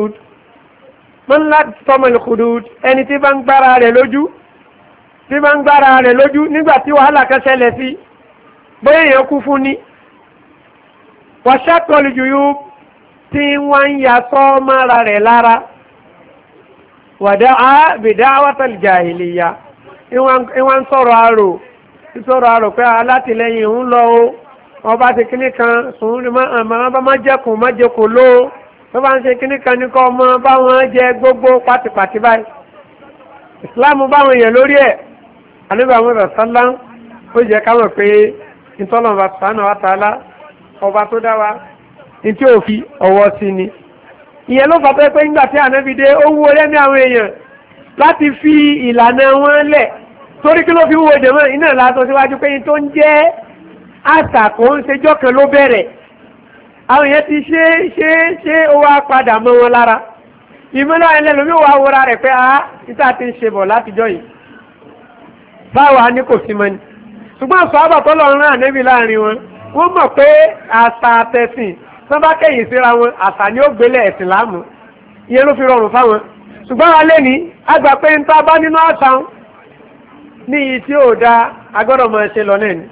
al-hudud ẹni tí bá ń gbára rẹ̀ lójú tí bá ń gbára rẹ̀ lójú nígbà tí wàhálà kan ṣẹlẹ̀ sí bóyá èèyàn kú fún ní wàṣàkọlù jùyú tí wọ́n ń ya sọ́ mára rẹ̀ lára wàdá á bìdá wátàlì jàhìlìyà ìwọ̀n sọ̀rọ̀ àrò pé alátìlẹ́yìn ń lọ o wọ́n bá ti kíní kan sùn ní máa bá má jẹ́kùn ló tó bá ń ṣe kíní kan ní kọ́ ọmọ báwọn jẹ gbogbo pátipàti báyìí ìsìláàmù báwọn èèyàn lórí ẹ̀ àníbà àwọn ìrọ̀sánlá ó jẹ́ káwọn pé ìtọ́lọ̀mà sàánà wátàálá ọba tó dáwà ní tí ò fi ọwọ́ sí ni ìyẹn ló fàtọ́ pé nígbà tí ànábìdé ó wú lẹ́mí àwọn èèyàn láti fi ìlànà wọn lẹ̀ torí kí ló fi wúwo jẹ̀mọ́ iná látọ̀ síwájú pé tó ń jẹ́ àṣà kò ń ṣejọ́ kan ló bẹ̀rẹ̀ àwọn èèyàn ti ṣe ó wá padà mọ́ wọn lára ìmọ́lá ẹlẹ́lómi wà wọ́ra rẹ̀ pé ìta ti ń ṣe bọ̀ látijọ́ yìí báwa ní kò sí mọ́ ni ṣùgbọ́n sọ àbàtọ́lọ̀ rán ànẹ́bí láàrin wọn wọ́n mọ̀ pé àṣà àtẹ̀sìn tán bá kẹ́yìn síra wọn àṣà ni ó gbélé ẹ̀sìn láàmú ìyẹn ló fi rọrùn fáwọn ṣùgbọ́n wa lé ní àgbà pé ń tá bá nínú àṣà ní iyì tí ò da agbọ́dọ̀ máa ṣe lọ náà ni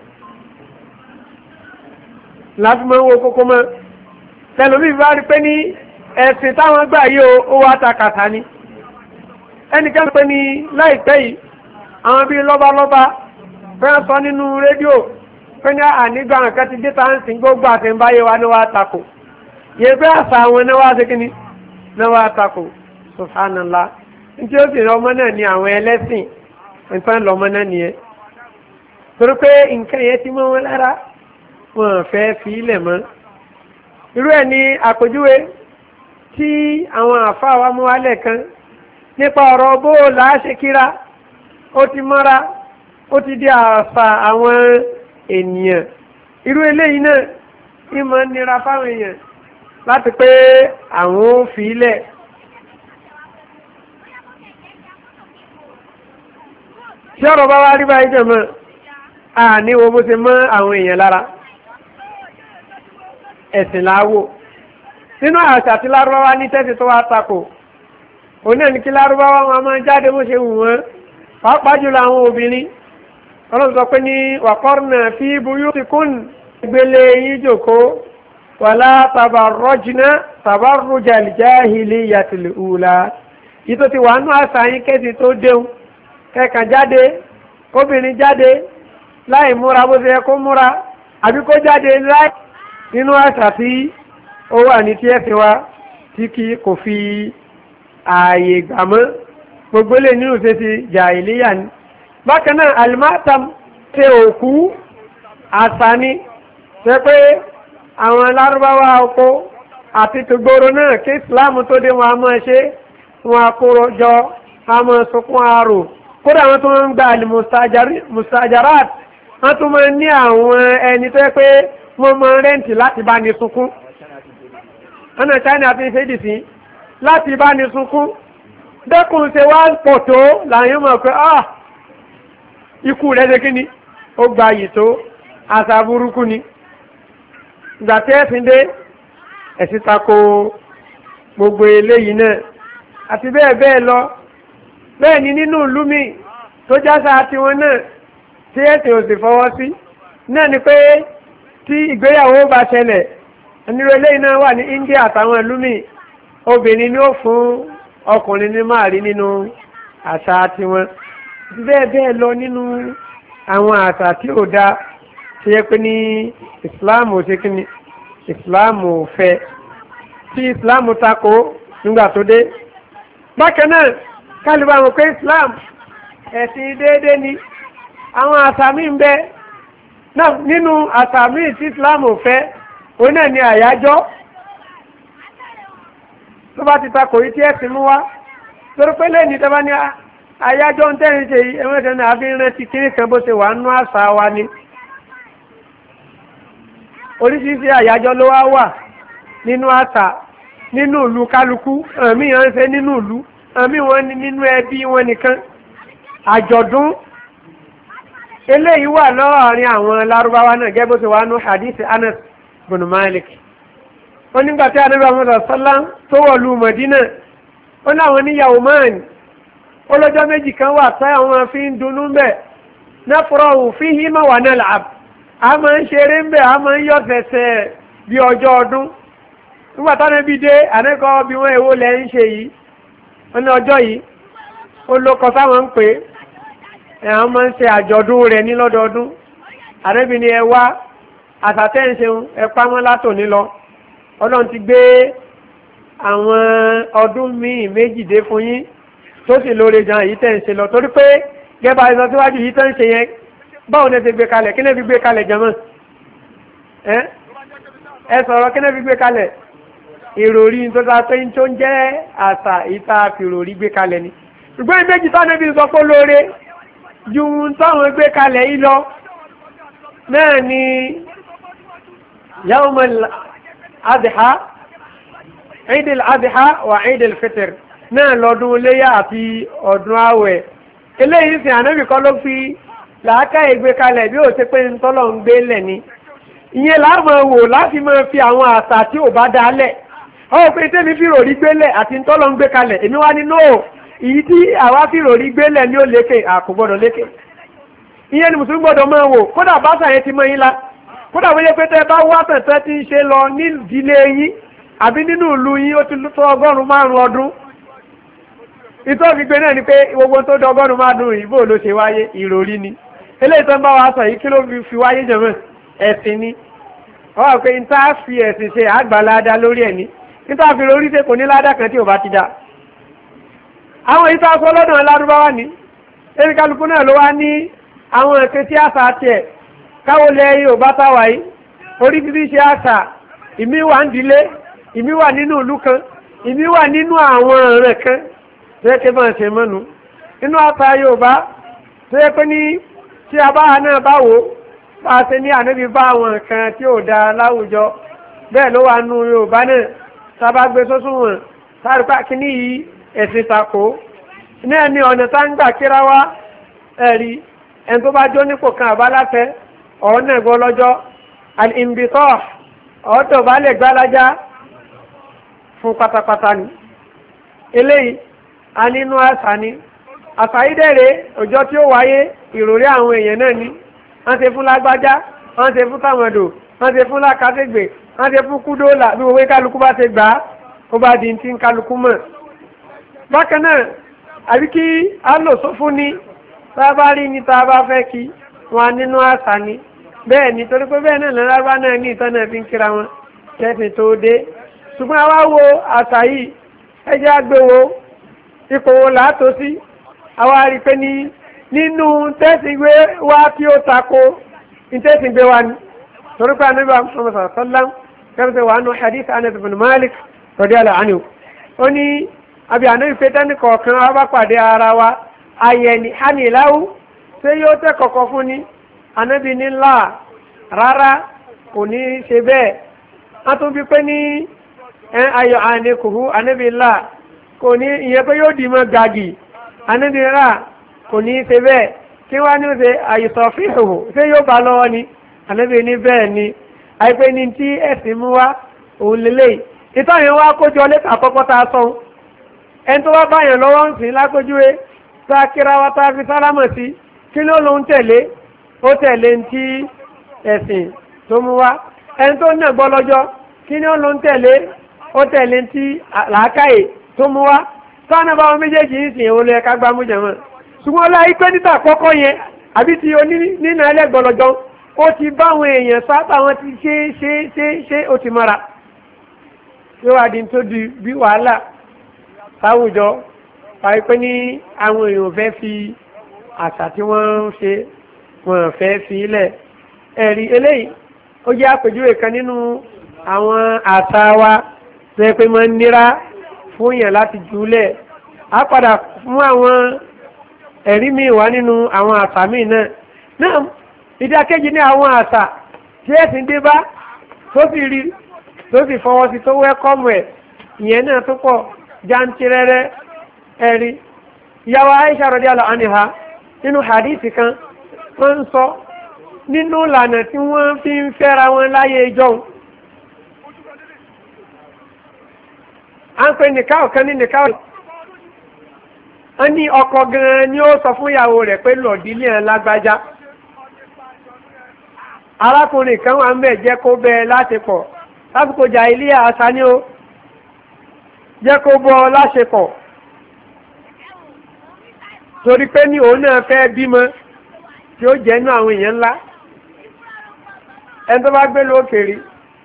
láti máa ń wo kókó mọ́ tẹlomi bá rí pé ní ẹ̀sìn táwọn gbà yìí ó wá takàtà ni ẹnìkan pé ní láìpẹ́ yìí àwọn bíi lọ́balọ́ba fẹ́ sọ nínú rédíò pé ní ànígbà nǹkan ti dé táǹsì gbogbo àtẹ̀mbáyé wa ní wàá takò yẹ pé àṣà àwọn ní wàá ṣe kíní ní wàá takò subhanallah nítorí ó sì rọ ọmọ náà ní àwọn ẹlẹ́sìn nǹkan lọ́mọ náà nìyẹn torí pé nǹkan yẹn ti mọ́ wọn lára wọn fẹ́ fi ilẹ̀ mọ́ irú ẹ̀ ní àpèjúwe tí àwọn àfáà wa mú wálẹ̀ kan nípa ọ̀rọ̀ bóòlà ṣe kíra ó ti mọ́ra ó ti di àṣà àwọn ènìyàn irú eléyìí náà ìmọ̀ nira fáwọn èèyàn láti pé àwọn ò fi ilẹ̀ tí ọ̀rọ̀ bá wá rí báyìí jẹ̀ mọ́ àníwò bó ṣe mọ́ àwọn èèyàn lára ẹ̀sìn láwò nínú àṣà tí lárúbáwá ní tẹ́sí tó wá takò òun náà ní kí lárúbáwá wọn máa jáde bó ṣe wù wọ́n pàápàá jùlọ àwọn obìnrin ọlọ́run sọ pé ní wàkọ́rùnà fi buyutikunna gbélé yín jòkó wàlá tabarrujna tabarrujal jahiliyyatil ula yìí tó ti wà nú àṣà yín kẹ́sì tó déhùn kẹ́kàn jáde kóbìnrin jáde láì múra bó ṣe yẹ kó múra àbí kó jáde láì nínú àṣà tí ó wà ní tí ẹ̀sìn wa tí kò fi ààyè gbàmọ́ gbogbo lè nínú ṣe ti jàìlíyà ní. bákan náà alimatam ṣe òkú àṣà ni ṣe pé àwọn lárúbáwá oko àti tògbòrò náà kí islam tó dé wọn a máa ṣe wọn akóró jọ a máa sunkún àrò kódà wọn tó ń gba mustajarat wọn tó máa ní àwọn ẹni tó yẹ pé wọn máa rẹ́ǹtì láti bá ní sunkún ọ̀nà China àti ìfẹ́dì sí láti bá ní sunkún dẹ́kùn ṣe wá pọ̀ tó láyé mọ̀ pé ikú rẹ̀ ṣe kí ni ó gba yìí tó àṣà burúkú ni ìgbà tí ẹ̀sìn dé ẹ̀sìn tako gbogbo eléyìí náà àti bẹ́ẹ̀ bẹ́ẹ̀ lọ bẹ́ẹ̀ ni nínú ìlú mi tó jásá tiwọn náà tí ẹ̀sìn ò sì fọwọ́ sí náà ni pé tí ìgbéyàwó bá ṣẹlẹ̀ ẹnirò eléyìí náà wà ní India àtàwọn ìlú mi obìnrin ni ó fún ọkùnrin ní máàrí nínú àṣà tiwọn bẹ́ẹ̀ bẹ́ẹ̀ lọ nínú àwọn àṣà tí ò dá tí yẹ pé ní ìsìláàmù ṣe kí ni ìsìláàmù fẹ́ tí ìsìláàmù takò nígbà tó dé bákan náà kálíbà mọ̀ pé ìsìláàmù ẹ̀sìn déédéé ni àwọn àṣà míì ń bẹ náà nínú àṣà míì tí ìsìláàmù fẹ́ òun náà ni àyájọ́ tó bá ti takò yìí tí ẹ̀sìn mú wá torí pé lẹ́yìn tó bá ní àyájọ́ ń tẹ́rin ṣe yìí ẹ̀wọ̀n ìṣẹ́ náà fi ń rántí kiri kan bó ṣe wà nínú àṣà wa ni oríṣiríṣi àyájọ́ ló wá wà nínú àṣà nínú ìlú kálukú àmì yẹn ń ṣe nínú ìlú àmì wọn ni nínú ẹbí wọn nìkan àjọ̀dún eléyìí wà láàárín àwọn lárúbáwá náà gẹ́gẹ́ bó ṣe wà nínú hadith Anas bin Malik wọ́n nígbà tí Ànábì Muhammad sallá tó wọ̀lú Mẹdínà wọ́n láwọn níyàwó márùn olójọ́ méjì kan wà táyà wọn fi ń dunú bẹ̀ nafrahu fihima wa nal'ab a máa ń ṣeré ń bẹ̀ a máa ń yọ̀ sẹ̀sẹ̀ bí ọjọ́ ọdún nígbà táwọn bí dé ànẹ́kọ́ bí wọ́n èwo lẹ́ ń ṣe yìí wọ́n ní ọjọ́ yìí ó lókọ sáwọn ń pè é àwọn máa ń ṣe àjọ̀dún rẹ̀ ní lọ́dọọdún àrẹ́bí ni ẹ wá àtàtẹ́ ń ṣeun ẹ pamọ́ látòní lọ ọlọ́run ti gbé àwọn ọdún míì méjì dé fún yín tó sì lóore gan èyí tẹ́ ń ṣe lọ torí pé gẹ́bà ìsọ síwájú yìí tẹ́ ń ṣe yẹn báwo ni ẹ ti gbé kalẹ̀ kí ni ẹ fi gbé kalẹ̀ jẹ́mọ́ ẹ sọ̀rọ̀ kí ni ẹ fi gbé kalẹ̀ ìròrí tó ta pé tó ń jẹ́ àṣà ìta fìròrí gbé kalẹ̀ ni ṣùgbọ́n ìbejì táwọn ẹbí sọ pé lóore ju táwọn gbé kalẹ̀ yìí lọ náà ni yawmal adha Eidil Adha wa Eidil Fitr náà lọ́dún léyà àti ọdún àwẹ̀ eléyìí sì ànábì kọ́ ló fi làákà ìgbé kalẹ̀ bí ó ti pé ń tọ́lọ̀ ń gbé lẹ̀ ni ìyẹn láàmú wò láti máa fi àwọn àṣà tí ò bá dálẹ̀ ọ̀ pé tẹ́mi fi ròrí gbélẹ̀ àti ń tọ́lọ̀ ń gbé kalẹ̀ èmi wá ní nóò ìyí tí àwa fi ròrí gbélẹ̀ ní ó lékè àkó gbọ́dọ̀ lékè ìyẹn ni mùsùlùmí gbọ́dọ̀ máa wò kódà bá sàyẹn ti mọ yín la kódà wọ́n yẹ pé tẹ́ bá wá tẹ̀tẹ́ tí ń ṣe lọ ní ìdílé yín àbí nínú ìlú yín ó ti tó 105 ọdún ìtọ́gbígbé náà ni pé gbogbo tó dọ́gọ́rùn márùn ìbò ló ṣe wáyé ìròrí ni eléyìí tó ń bá wa sọ yìí kí ló fi wáyé jẹ̀mọ́ ẹ̀sìn ni ọwọ́ pé n tá fi ẹ̀sìn ṣe àgbàládá lórí ẹ̀ ní n tá fi lórí ṣe kò ní ládá kan tí ò bá ti dá àwọn èyí tó sọ lọ́dọ̀ alárúbáwá ní ebi kálukú náà ló wá ní àwọn ẹ̀kẹ́ tí àṣà tiẹ̀ káwọlẹ̀ Yorùbá táwà yìí oríṣiríṣi àṣà ìmí wà ń dilé ìmí wà nínú ìlú kan ìmí wà nínú àwọn ọ̀rẹ́ kan tẹ́ẹ̀kẹ́ máa ṣe mọ́nu inú àṣà Yorùbá tó yẹ pé ní tí a bá náà bá wò bá ṣe ní ànábì bá àwọn nǹkan tí ò da láwùjọ bẹ́ẹ̀ ló wà nú Yorùbá náà sábà gbé sọ́sùn wọn sáré pàkíní yìí ẹ̀sìn takò náà ní ọ̀nà tá ń gbà kíra wá ẹ̀rí ẹni tó bá jó nípò kan àbálàfẹ́ ọ̀nà ẹ̀gbọ́ lọ́jọ́ al-imbitah ọ̀tọ̀ bá lè gbálájá fún pátápátá ni eléyìí a nínú àṣà ni àṣà ìdẹ̀rẹ̀ ọjọ́ tí ó wáyé ìròrí àwọn èèyàn náà ni wọ́n ṣe fún lágbájá wọ́n ṣe fún tàmọ̀dò wọ́n ti fún lákàtẹ́gbè wọ́n ti fún kúdóòlà bí owó kálukú bá ti gbà á ó bá di ti ń kálukú mọ̀. bákan náà àbí kí á lò sófún ni tá a bá rí ni tá a bá fẹ́ kí wọn nínú àṣà ni bẹ́ẹ̀ ni torí pé bẹ́ẹ̀ náà lọ́lábá náà ní ìtàn náà fi ń kíra wọn kẹ́sìn tó dé ṣùgbọ́n àwa wo àṣà yìí ẹjẹ́ àgbéwo ipò wo làátó sí àwa rí pé nínú tẹ́sìgbé wá tí ó tako ìtẹ́sìgbé wa ni torí pé anábà Muhammad sallam kẹ́sìn wà nù hadith Anas bin Malik radiyallahu anhu ó ní àbí ànábì pé tẹ́nì kọ̀ọ̀kan wa bá pàdé ara wa ayẹni haniláwù ṣé yóò tẹ́ kọ̀kọ́ fún ni anábì ní ńlá rárá kò ní ṣe bẹ́ẹ̀ wọ́n tún bí pé ní ayọ̀ àníkùhù anábì ńlá kò ní ìyẹn pé yóò dì mọ́ gàgì anábì ńlá kò ní ṣe bẹ́ẹ̀ kí wọ́n ní ṣe àyùsọ̀ fíhùhù ṣé yóò bá lọ́wọ́ ni anábì ní bẹ́ẹ̀ ni àìpé ní tí ẹ̀sìn mú wá òun lélẹ̀ ìtàn yẹn wá kójọ lẹ́tà àkọ́kọ́ tá a sọ ẹni tó wá báyàn lọ́wọ́ ń sìn lápéjúwe tá a kíra wa tá a fi sálámọ̀ sí kí ló ló ń tẹ̀lé ó tẹ̀lé ń tí ẹ̀sìn tó mú wá ẹni tó náà gbọ́ lọ́jọ́ kí ni ó ló ń tẹ̀lé ó tẹ̀lé ń tí làákàyè tó mú wá sáànà báwọn méjèèjì ń sìn òun lè ká gbá mú jẹ̀mọ́ ṣùgbọ́n ọlá ipé níta àkọ́kọ́ yẹn àbí ti nínú ẹlẹ́gbọ̀lọ́jọ́ ó ti báwọn èèyàn sábà wọn ti ṣe ó ti mọ́ra yóò wá di tó di bí wàhálà láwùjọ àìpé ní àwọn èèyàn fẹ́ fi àṣà tí wọ́n ń ṣe wọ́n fẹ́ fi ilẹ̀ ẹ̀rí eléyìí ó jẹ́ àpèjúwe kan nínú àwọn àṣà wa tó yẹ pé máa ń nira fún yàn láti jùlẹ̀ á padà fún àwọn ẹ̀rí míì wá nínú àwọn àṣà míì náà ìdákejì ní àwọn àṣà tí ẹ̀sìn dé bá tó sì rí tó sì fọwọ́ sí tó wẹ́kọ́mù ẹ̀ ìyẹn náà tó pọ̀ jantirẹrẹ ẹ̀rí ìyàwó Aisha radiyallahu anha nínú hadith kan wọ́n ń sọ nínú ìlànà tí wọ́n fi ń fẹ́ra wọn láyé ìjọ́un a ń pè nìká ọ̀kan ní nìká wọ́n ní ọkọ gan-an ni ó sọ fún ìyàwó rẹ̀ pé lọ̀dílé ẹ̀ lágbájá arákùnrin kan wà ń bẹ̀ jẹ́ kó bẹ́ẹ̀ láti pọ̀ lásìkò jà ilé àṣà ni ó jẹ́ kó bọ́ láṣepọ̀ torí pé ní òun náà fẹ́ bímọ tí ó jẹ́ inú àwọn èèyàn ńlá ẹni tó bá gbé lókèrè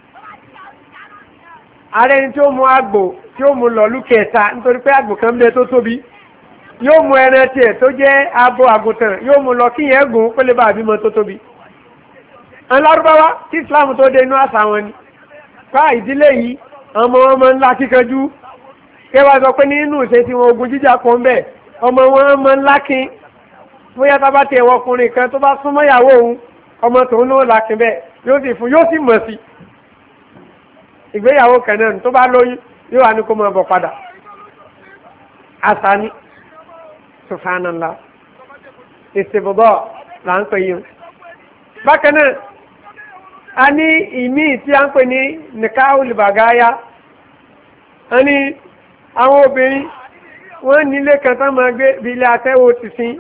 ààrẹ ni tí ó mú àgbò tí ó mú lọ̀lú kẹta nítorí pé àgbò kan bẹ tó tóbi yóò mú ẹran tiẹ̀ tó jẹ́ abo àgùntàn yóò mú lọ kíyẹn gùn kó lè bá bímọ tó tóbi alárúbáwá tí Islam tó dé inú àṣà wọn ni ká ìdílé yìí ọmọ wọn máa ń lá kíkanjú kẹwàá sọ pé nínú ìṣe tí wọn ogun jíjà kan bẹ́ẹ̀ ọmọ wọn máa ń lákin bóyá tá bá tiẹ̀ wọ ọkùnrin kan tó bá súnmọ́ ìyàwó òun ọmọ tòun ló lákin bẹ́ẹ̀ yóò sì fún yóò sì mọ̀ sí ìgbéyàwó kan náà tó bá lóyún yóò wá ní kó máa bọ̀ padà àṣà ni subhanallah ìṣèbọ̀bọ̀ là ń pè yín bákan náà a ní ìmí tí a ń pè ní nìkáhùl bàgáyá a ní àwọn obìnrin wọ́n nílé kan tán máa gbé bí ilé atẹ́wò ti sin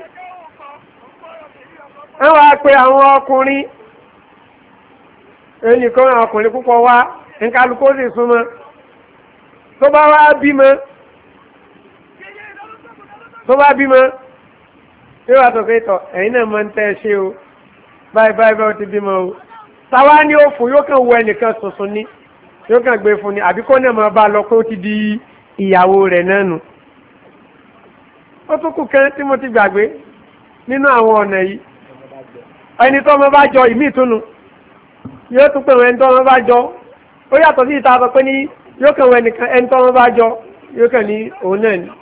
wọ́n wá pé àwọn ọkùnrin ẹnìkan àwọn ọkùnrin púpọ̀ wá nkálukó sì súnmọ́ tó bá bímọ yóò wá tọ̀kẹ́ tọ̀ ẹ̀yin náà máa ń tẹ́ ṣe o báyìí ti bímọ o táwa ní ó fún yóò kàn wọ ẹnìkan tuntun ní yóò kàn gbé fún ni àbíkó náà máa bá lọ pé ó ti di ìyàwó rẹ̀ náà nù. ó tún kù kan tí mo ti gbàgbé nínú àwọn ọ̀nà yìí ẹni tó ọmọ bá jọ ìmí ìtúnu yóò tún pè wọ́n ẹni tó ọmọ bá jọ ó yàtọ̀ sí ìta sọ pé ní yóò kàn wọ́n ẹni tó ọmọ bá jọ yóò kàn ní òun náà ni.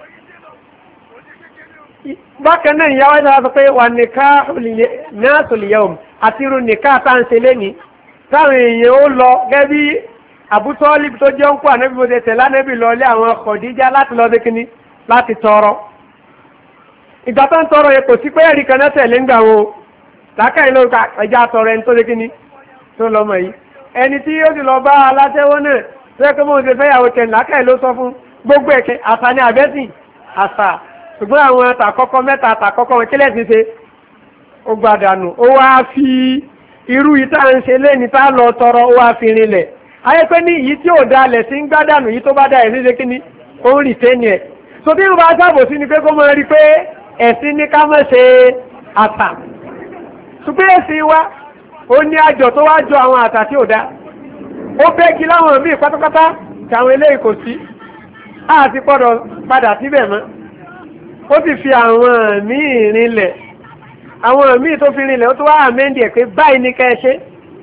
bákan náà ìyàwó ẹ̀sán sọ pé wà nìka náà sòlìyàwó àti irú nìka tá à ń ṣe lẹ́ni táwọn èèyàn ó lọ gẹ́gẹ́ bí Abu Talib tó jẹ́ ń kó ànábì mo tẹ̀tẹ̀ lánàbì lọ lé àwọn Khadija láti lọ sí kíní láti tọrọ ìgbà tó ń tọrọ yẹ kò sí pé ẹ̀rí kan náà tẹ̀lé ń gbà wọn lákàá ìlú ẹja tọrọ ẹni tó sí kíní tó lọmọ yìí ẹni tí ó sì lọ bá aláṣẹwọ́ náà tó yẹ kó mọ̀ ṣe fẹ́yàwó tẹ̀ lákàá ìlú sọ fún gbogbo ẹ̀kẹ́ àṣà ní àbẹ́sìn àṣà ṣùgbọ́n àwọn àtàkọ́kọ́ mẹ́ta àtàkọ́kọ́ wọn kílẹ̀ ti ṣe ó gbàdànù ó wá fi irú ìta ń ṣe lẹ́ni tá lọ tọrọ ó wá fi rinlẹ̀ ayé pé ní èyí tí ò dalẹ̀ sí ń gbádànù yìí tó bá dá ẹ̀sìn ṣe kí ni ó ń rì tẹ́ni ẹ̀ so bí wọ́n bá sábò sí ni pé kó mọ rí pé ẹ̀sìn ní ká mọ̀ ṣe àtà ṣùgbọ́n ẹ̀sìn wa ó ní àjọ tó wá jọ àwọn àtà tí ò dá ó bẹ́ kí láwọn míì pátápátá tàwọn eléyìí kò sí àti gbọ́dọ̀ padà síbẹ̀ mọ́ ó sì fi àwọn míì rinlẹ̀ àwọn míì tó fi rinlẹ̀ ó tó wá àmẹ́ndì ẹ̀ pé báyìí ní kẹ́ ẹ ṣe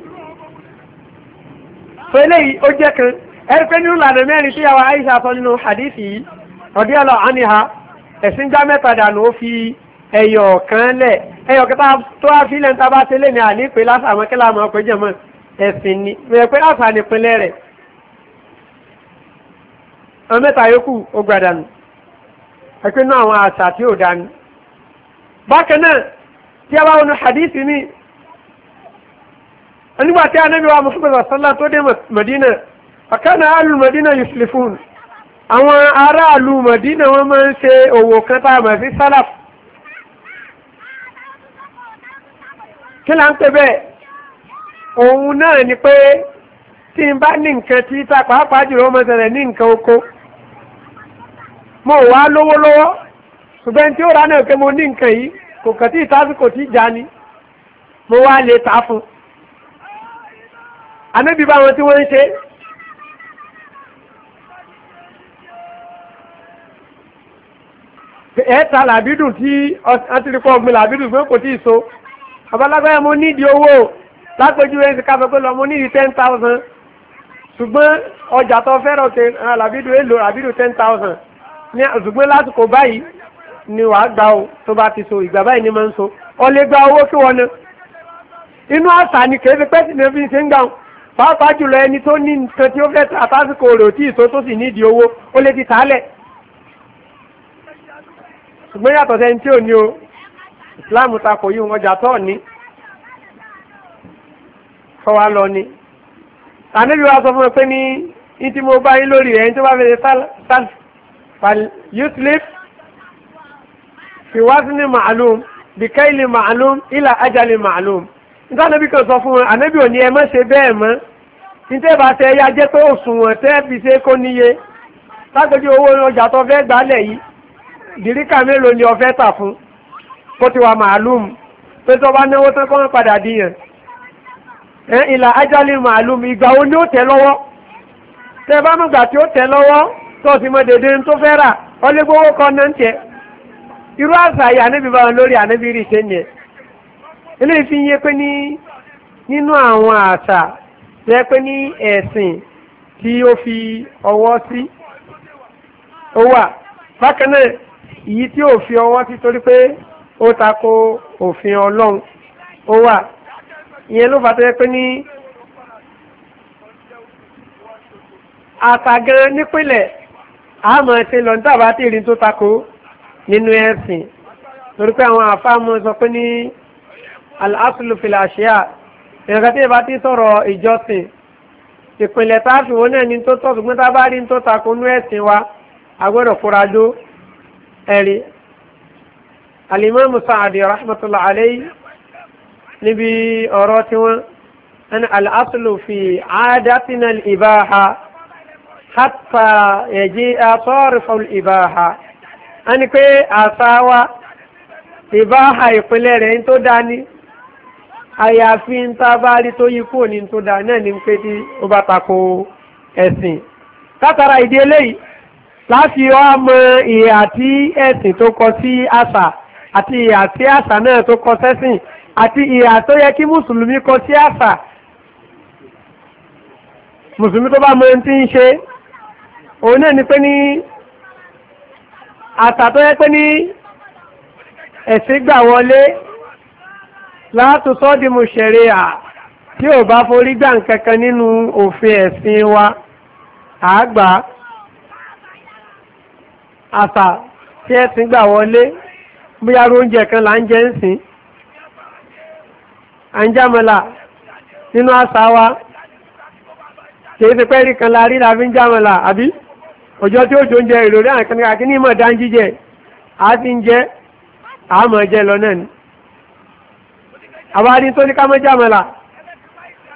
so eléyìí ó jẹ́ kan ẹ̀rí pé nínú ìlànà mẹ́rin tí yàwó Aisha sọ nínú hadithi yìí radiyallahu anha ẹ̀sìn já mẹ́ta dànù ó fi ẹyọ kan lẹ̀ ẹyọ kẹta tó wá fi lẹ́ńtà bá tẹ́lẹ̀ ní àní pé lásàmọ́ kí láàmú ọkọ̀ jẹ̀mọ́ ẹ̀sìn ni bẹ̀rẹ̀ pé àṣà nípínlẹ̀ rẹ̀ àwọn mẹ́ta yòókù ó gbàdánù ẹ̀pẹ́ náà àwọn àṣà tí ò dání bákan náà tí a bá wọnú hadith mi nígbà tí Ànábì wa Muhammad sallallahu tó dé Madina fakana alul Madina yuslifun àwọn aráàlú Madina wọ́n máa ń ṣe òwò kan tá a mọ̀ sí salaf kí là ń pè bẹ́ẹ̀ òun náà ni pé tí n bá ní nǹkan tí ta pàápàá jùlọ ọmọ ṣẹlẹ̀ ní nǹkan oko mo wá lówó lọ́wọ́ ṣùgbọ́n tí ó rà náà pé mo ní nǹkan yìí kò kàn tí ìtàsíkò tí já ni mo wá lè ta fún Ànábì bá wọn tí wọ́n ń ṣe ẹ̀ẹ́ta làbídùn tí wọ́n ti rí pọ̀ ọgbìn làbídùn pé kò tí ì so ọbalágbáyà mo nídìí owó lápẹjú rẹ̀ ti káfẹ́ pé lọ mo nídìí 10,000 ṣùgbọ́n ọjà tó fẹ́ràn ṣe làbídùn èlò làbídùn 10,000 ní ṣùgbọ́n lásìkò báyìí ni wàá gbà ó tó bá ti so ìgbà báyìí ni máa ń so ọ lè gba owó kí wọn ná inú àṣà ni kèé fi pẹ́sì ní fi ṣe ń gbà ó pàápàá jùlọ ẹni tó ní nǹkan tí ó fẹ́ àtàsìkò rẹ̀ ò tí ì so tó sì nídìí owó ó lè ti tàálẹ̀ ṣùgbọ́n yàtọ̀ sẹ́ni tí ò ní o ìsìláàmù takò yí ọjà tó ní fọwá lọ ni Ànábì wa sọ fún ẹ pé ní tí mo bá yín lórí rẹ̀ ní tó bá fẹ́ sal yuslif fi wazni ma'lum bi kayli ma'lum ila ajali ma'lum nígbà Ànábì kan sọ fún wọn Ànábì ò ní ẹ má ṣe bẹ́ẹ̀ mọ́ ní tẹ́ bá tẹ ya jẹ́ pé òṣùwọ̀n tẹ́ fi ṣe kó níye lágbèjì owó ọjà tó fẹ́ gbálẹ̀ yìí dìríkà mélòó ni ọ fẹ́ tà fún kó ti wà màálùm pé tó bá náwó tán kọ́ padà díyàn ìlà ajálì màálùm ìgbà wo ni ó tẹ́ lọ́wọ́ tẹ́ bá mọ̀gbà tí ó tẹ́ lọ́wọ́ tó ti mọ dédé tó fẹ́ rà ọlẹ́gbówó kan náà ń tẹ́ irú àṣà yìí Ànábì bá wọn lórí Ànábì rí ṣe nìyẹn eléyìí fi ń yé pé nínú àwọn àṣà tẹ́ pé ní ẹ̀sìn tí ó fi ọwọ́ sí ó wà bákan náà èyí tí ò fi ọwọ́ sí torí pé ó tako òfin Ọlọ́run ó wà ìyẹn ló fà tó yẹ pé ní àtàgán nípìnlẹ̀ àmọ́ ṣe lọ nítàbá tí ìrìn tó tako nínú ẹ̀sìn torí pé àwọn àfáàmù sọ pé ní al-aslu fil ashya ìrìnkà tí ìbá ti sọ̀rọ̀ ìjọsìn ìpìnlẹ̀ táàfì wọn náà ní tó tọ́ ṣùgbọ́n tá bá rí tó tako nínú ẹ̀sìn wa agbọ́dọ̀ fúradó ẹ̀rí Al-Imam Sa'di rahmatullahi alayhi níbi ọ̀rọ̀ tí wọ́n ẹni al-aslu fi aadatina al-ibaha hatta yaji'a sarifu al-ibaha ẹni pé àṣàwà ìbáha ìpínlẹ̀ rẹ̀ tó dání àyàfi ń tá bá rí tó yí kúrò ní tó dá náà ní pé tí ó bá tako ẹ̀sìn látara ìdí eléyìí láti wá mọ ìhà tí ẹ̀sìn tó kọ sí àṣà àti ìhà tí àṣà náà tó kọ sẹ́sìn àti ìhà tó yẹ kí mùsùlùmí kọ sí àṣà mùsùlùmí tó bá mọ ohun tí ń ṣe òun náà ni pé ní àṣà tó yẹ pé ní ẹ̀sìn gbà wọlé látòsọ́ di mo ṣẹ̀rẹ̀ à tí ò bá forí gbà nǹkankan nínú òfin ẹ̀sìn wa àgbà àṣà tí ẹ̀sìn gbà wọlé bóyá oúnjẹ kan là ń jẹ ń sìn àǹjámọ́là nínú àṣà wa kìí fi pẹ́ẹ́rì kan la rí la fi ń jámọ́là àbí ọjọ́ tí ó jọ oúnjẹ ìròrí àkànníkà kí ní ìmọ̀ dá ń jíjẹ a ti ń jẹ àmọ̀ jẹ lọ náà ni àwárí tó ní ká mọ́ jámọ́là